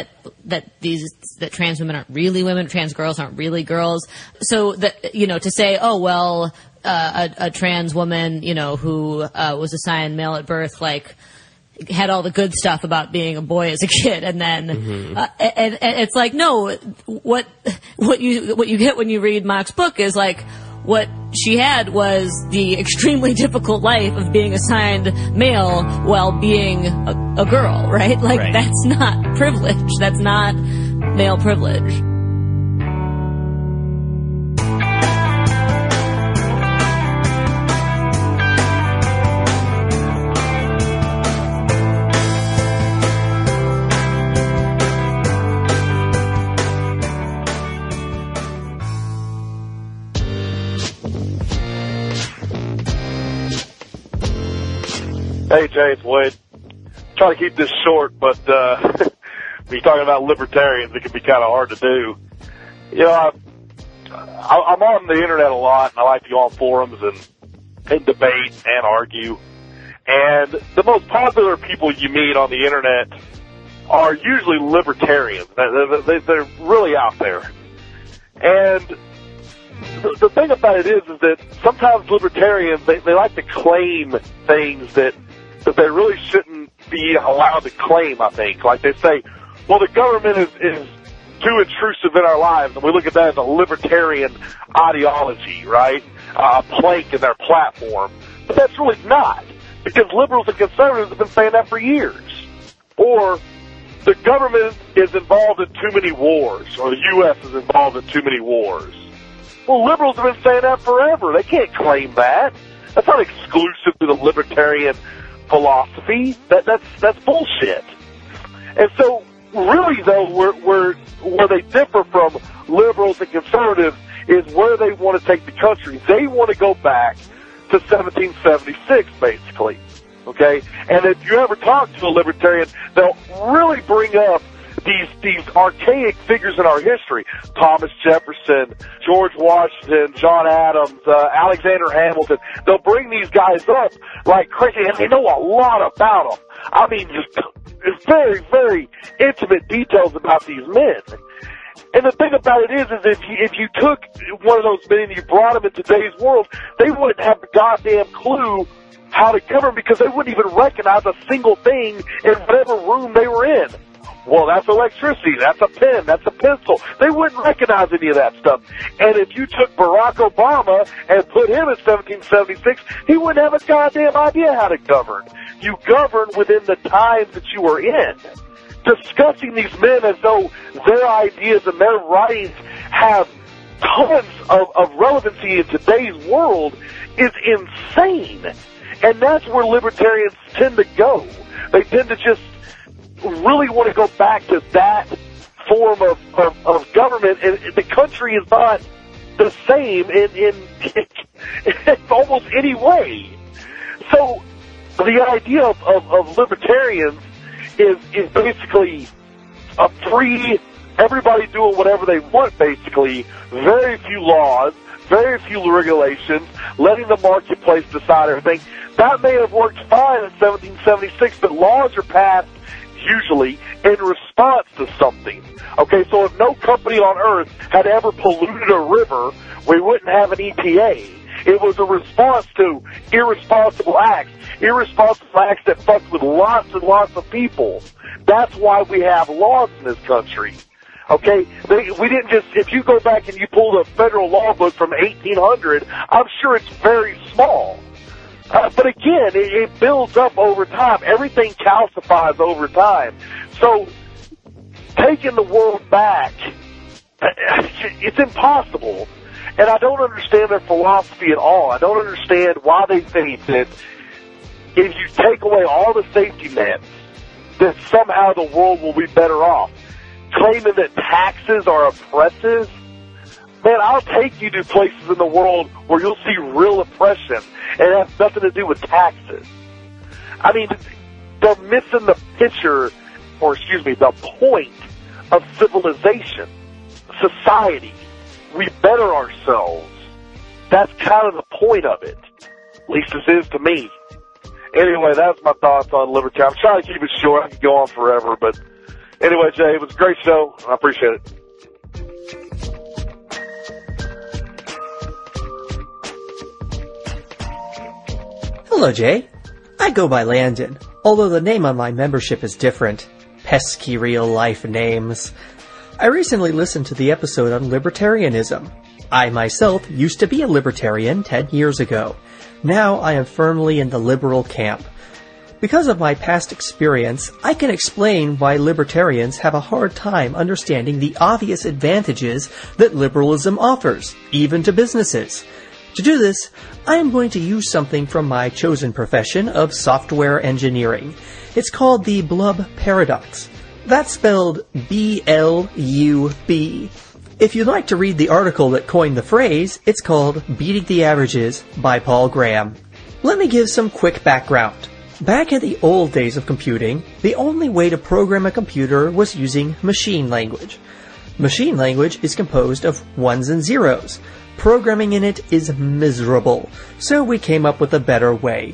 N: that trans women aren't really women, trans girls aren't really girls. So that to say, oh well, a trans woman who was assigned male at birth, like, had all the good stuff about being a boy as a kid, and then and it's like, no, what you get when you read Mock's book is like, what she had was the extremely difficult life of being assigned male while being a girl, right? Like, right. That's not privilege. That's not male privilege.
P: Hey, Jay, it's Wade. Try to keep this short, but when you're talking about libertarians, it can be kind of hard to do. You know, I'm on the internet a lot, and I like to go on forums and debate and argue. And the most popular people you meet on the internet are usually libertarians. They're really out there. And the thing about it is that sometimes libertarians, they like to claim things that they really shouldn't be allowed to claim, I think. Like they say, well, the government is too intrusive in our lives, and we look at that as a libertarian ideology, right? A plank in their platform. But that's really not, because liberals and conservatives have been saying that for years. Or the government is involved in too many wars, or the U.S. is involved in too many wars. Well, liberals have been saying that forever. They can't claim that. That's not exclusive to the libertarian philosophy. That's bullshit. And so, really, though, where they differ from liberals and conservatives is where they want to take the country. They want to go back to 1776, basically. Okay? And if you ever talk to a libertarian, they'll really bring up these archaic figures in our history. Thomas Jefferson, George Washington, John Adams, Alexander Hamilton. They'll bring these guys up like crazy, and they know a lot about them. I mean, just very, very intimate details about these men. And the thing about it is if you took one of those men and you brought them in today's world, they wouldn't have a goddamn clue how to govern, because they wouldn't even recognize a single thing in whatever room they were in. Well, that's electricity, that's a pen, that's a pencil. They wouldn't recognize any of that stuff. And if you took Barack Obama and put him in 1776, he wouldn't have a goddamn idea how to govern. You govern within the times that you are in. Discussing these men as though their ideas and their writings have tons of relevancy in today's world is insane. And that's where libertarians tend to go. They tend to just really want to go back to that form of government, and the country is not the same in almost any way. So the idea of libertarians is basically a free, everybody doing whatever they want, basically, very few laws, very few regulations, letting the marketplace decide everything. That may have worked fine in 1776, but laws are passed usually in response to something. Okay, so if no company on Earth had ever polluted a river, we wouldn't have an EPA. It was a response to irresponsible acts that fucked with lots and lots of people. That's why we have laws in this country. Okay, we didn't just, if you go back and you pull the federal law book from 1800, I'm sure it's very small. But again, it builds up over time. Everything calcifies over time. So, taking the world back, it's impossible. And I don't understand their philosophy at all. I don't understand why they think that if you take away all the safety nets, that somehow the world will be better off. Claiming that taxes are oppressive, man, I'll take you to places in the world where you'll see real oppression, and it has nothing to do with taxes. I mean, they're missing the picture, or excuse me, the point of civilization, society. We better ourselves. That's kind of the point of it. At least this is to me. Anyway, that's my thoughts on liberty. I'm trying to keep it short. I could go on forever, but anyway, Jay, it was a great show. I appreciate it.
Q: Hello, Jay. I go by Landon, although the name on my membership is different. Pesky real-life names. I recently listened to the episode on libertarianism. I myself used to be a libertarian 10 years ago. Now I am firmly in the liberal camp. Because of my past experience, I can explain why libertarians have a hard time understanding the obvious advantages that liberalism offers, even to businesses. To do this, I am going to use something from my chosen profession of software engineering. It's called the Blub Paradox. That's spelled B-L-U-B. If you'd like to read the article that coined the phrase, it's called Beating the Averages by Paul Graham. Let me give some quick background. Back in the old days of computing, the only way to program a computer was using machine language. Machine language is composed of ones and zeros. Programming in it is miserable, so we came up with a better way.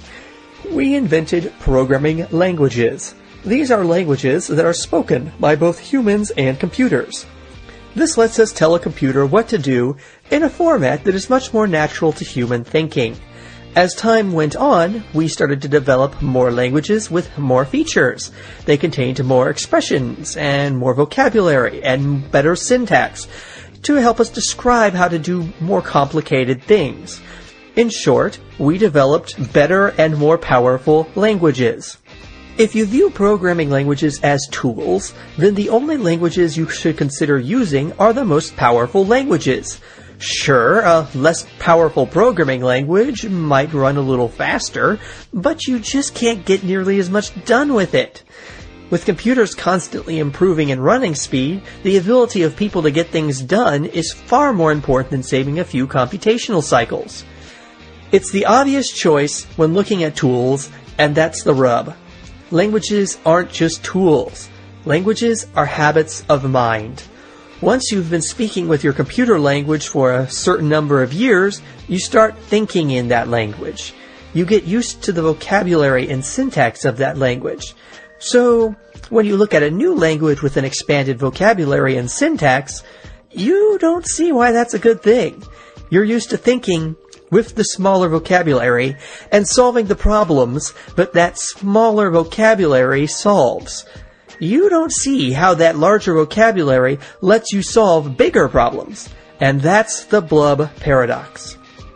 Q: We invented programming languages. These are languages that are spoken by both humans and computers. This lets us tell a computer what to do in a format that is much more natural to human thinking. As time went on, we started to develop more languages with more features. They contained more expressions and more vocabulary and better syntax to help us describe how to do more complicated things. In short, we developed better and more powerful languages. If you view programming languages as tools, then the only languages you should consider using are the most powerful languages. Sure, a less powerful programming language might run a little faster, but you just can't get nearly as much done with it. With computers constantly improving in running speed, the ability of people to get things done is far more important than saving a few computational cycles. It's the obvious choice when looking at tools, and that's the rub. Languages aren't just tools. Languages are habits of mind. Once you've been speaking with your computer language for a certain number of years, you start thinking in that language. You get used to the vocabulary and syntax of that language. So, when you look at a new language with an expanded vocabulary and syntax, you don't see why that's a good thing. You're used to thinking with the smaller vocabulary and solving the problems that that smaller vocabulary solves. You don't see how that larger vocabulary lets you solve bigger problems. And that's the Blub Paradox.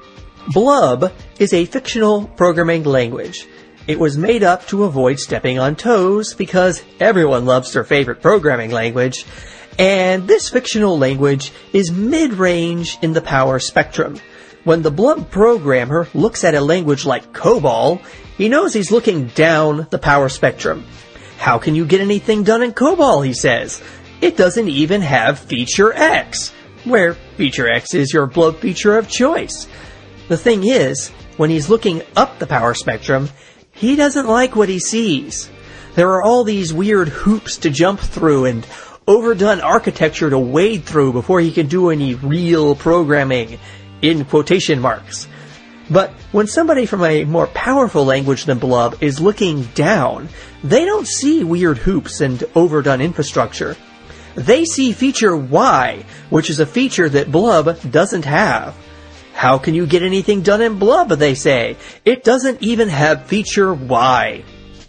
Q: Blub is a fictional programming language. It was made up to avoid stepping on toes because everyone loves their favorite programming language. And this fictional language is mid-range in the power spectrum. When the Blub programmer looks at a language like COBOL, he knows he's looking down the power spectrum. How can you get anything done in COBOL, he says. It doesn't even have feature X, where feature X is your Blub feature of choice. The thing is, when he's looking up the power spectrum, he doesn't like what he sees. There are all these weird hoops to jump through and overdone architecture to wade through before he can do any real programming, in quotation marks. But when somebody from a more powerful language than Blub is looking down, they don't see weird hoops and overdone infrastructure. They see feature Y, which is a feature that Blub doesn't have. How can you get anything done in Blub, they say? It doesn't even have feature Y.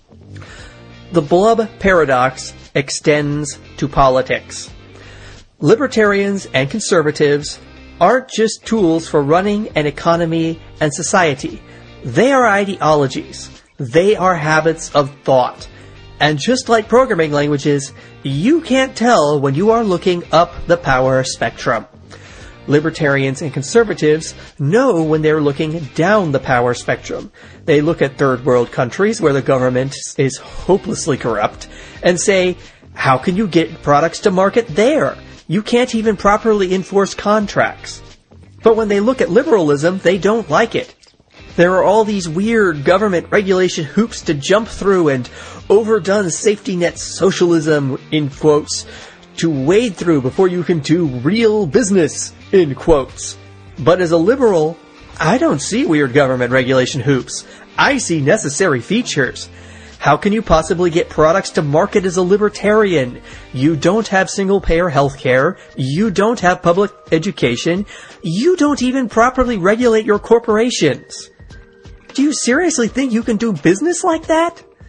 Q: The Blub Paradox extends to politics. Libertarians and conservatives aren't just tools for running an economy and society. They are ideologies. They are habits of thought. And just like programming languages, you can't tell when you are looking up the power spectrum. Libertarians and conservatives know when they're looking down the power spectrum. They look at third world countries where the government is hopelessly corrupt and say, how can you get products to market there? You can't even properly enforce contracts. But when they look at liberalism, they don't like it. There are all these weird government regulation hoops to jump through and overdone safety net socialism, in quotes, to wade through before you can do real business, in quotes. But as a liberal, I don't see weird government regulation hoops. I see necessary features. How can you possibly get products to market as a libertarian? You don't have single-payer healthcare. You don't have public education. You don't even properly regulate your corporations. Do you seriously think you can do business like that?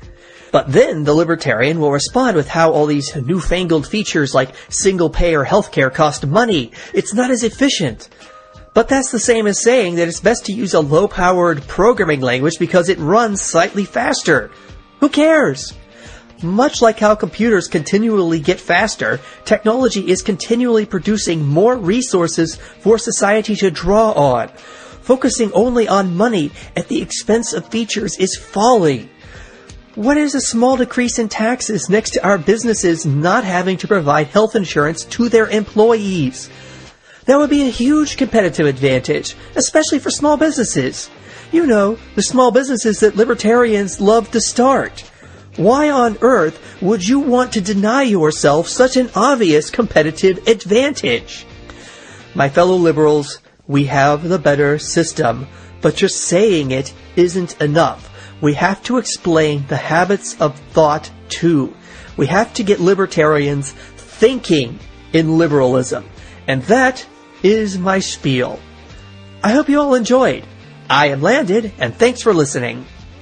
Q: But then the libertarian will respond with how all these newfangled features like single-payer healthcare cost money. It's not as efficient. But that's the same as saying that it's best to use a low-powered programming language because it runs slightly faster. Who cares? Much like how computers continually get faster, technology is continually producing more resources for society to draw on. Focusing only on money at the expense of features is folly. What is a small decrease in taxes next to our businesses not having to provide health insurance to their employees? That would be a huge competitive advantage, especially for small businesses. You know, the small businesses that libertarians love to start. Why on earth would you want to deny yourself such an obvious competitive advantage? My fellow liberals, we have the better system, but just saying it isn't enough. We have to explain the habits of thought too. We have to get libertarians thinking in liberalism. And that is my spiel. I hope you all enjoyed. I am Landon, and thanks for listening.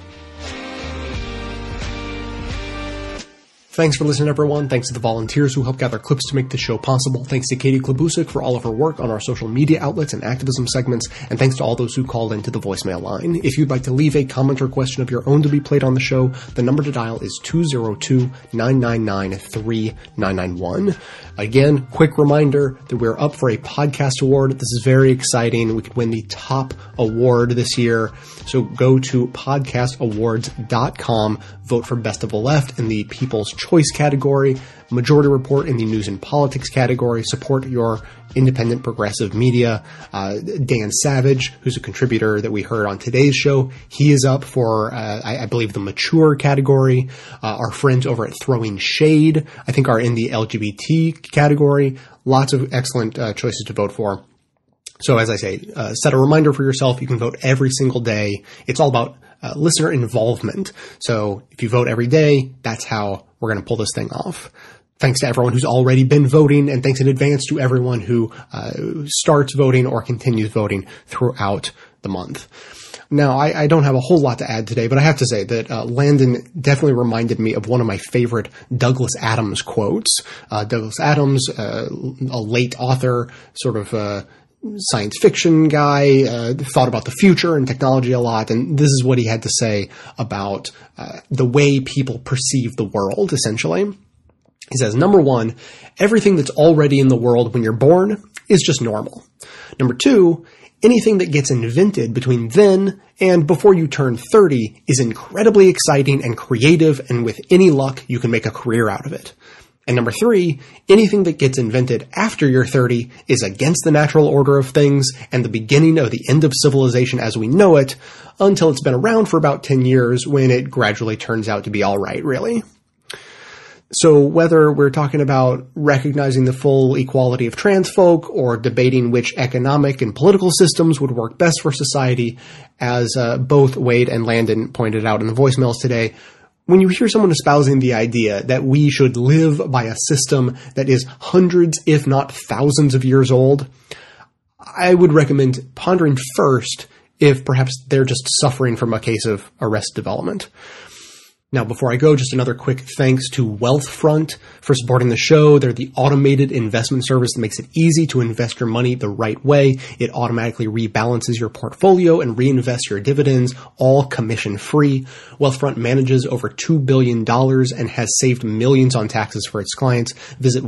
B: Thanks for listening, everyone. Thanks to the volunteers who helped gather clips to make the show possible. Thanks to Katie Klabusik for all of her work on our social media outlets and activism segments. And thanks to all those who called into the voicemail line. If you'd like to leave a comment or question of your own to be played on the show, the number to dial is 202-999-3991. Again, quick reminder that we're up for a podcast award. This is very exciting. We could win the top award this year. So go to podcastawards.com, vote for Best of the Left in the People's Choice category, Majority Report in the News and Politics category, support your independent progressive media. Dan Savage, who's a contributor that we heard on today's show, he is up for, I believe, the Mature category. Our friends over at Throwing Shade, I think, are in the LGBT category. Lots of excellent choices to vote for. So as I say, set a reminder for yourself. You can vote every single day. It's all about listener involvement. So if you vote every day, that's how we're going to pull this thing off. Thanks to everyone who's already been voting, and thanks in advance to everyone who starts voting or continues voting throughout the month. Now, I don't have a whole lot to add today, but I have to say that Landon definitely reminded me of one of my favorite Douglas Adams quotes. Douglas Adams, a late author, sort of science fiction guy, thought about the future and technology a lot, and this is what he had to say about the way people perceive the world, essentially. He says, number one, everything that's already in the world when you're born is just normal. Number two, anything that gets invented between then and before you turn 30 is incredibly exciting and creative, and with any luck, you can make a career out of it. And number three, anything that gets invented after you're 30 is against the natural order of things and the beginning of the end of civilization as we know it, until it's been around for about 10 years when it gradually turns out to be all right, really. So whether we're talking about recognizing the full equality of trans folk or debating which economic and political systems would work best for society, as both Wade and Landon pointed out in the voicemails today, when you hear someone espousing the idea that we should live by a system that is hundreds, if not thousands of years old, I would recommend pondering first if perhaps they're just suffering from a case of arrested development. Now, before I go, just another quick thanks to Wealthfront for supporting the show. They're the automated investment service that makes it easy to invest your money the right way. It automatically rebalances your portfolio and reinvests your dividends, all commission-free. Wealthfront manages over $2 billion and has saved millions on taxes for its clients. Visit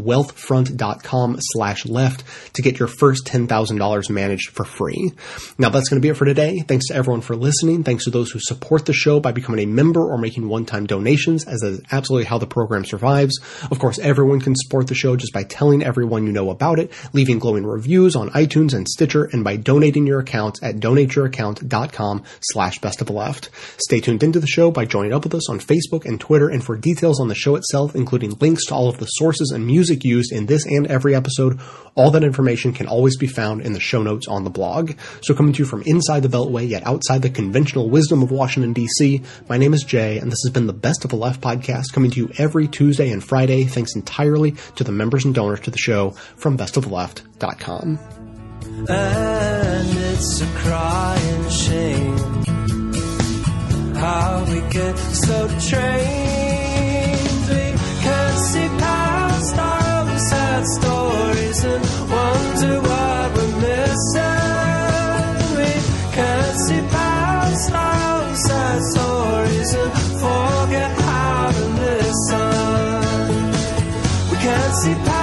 B: wealthfront.com/left to get your first $10,000 managed for free. Now, that's going to be it for today. Thanks to everyone for listening. Thanks to those who support the show by becoming a member or making one-time donations, as that is absolutely how the program survives. Of course, everyone can support the show just by telling everyone you know about it, leaving glowing reviews on iTunes and Stitcher, and by donating your accounts at donateyouraccount.com/bestoftheleft. Stay tuned into the show by joining up with us on Facebook and Twitter, and for details on the show itself, including links to all of the sources and music used in this and every episode, all that information can always be found in the show notes on the blog. So coming to you from inside the Beltway, yet outside the conventional wisdom of Washington, D.C., my name is Jay, and this has been the Best of the Left podcast, coming to you every Tuesday and Friday, thanks entirely to the members and donors to the show from bestoftheleft.com.
E: And it's a crying shame how we get so trained
R: sad stories and wonder what we're missing. We can't see past our sad stories and forget how to listen. We can't see past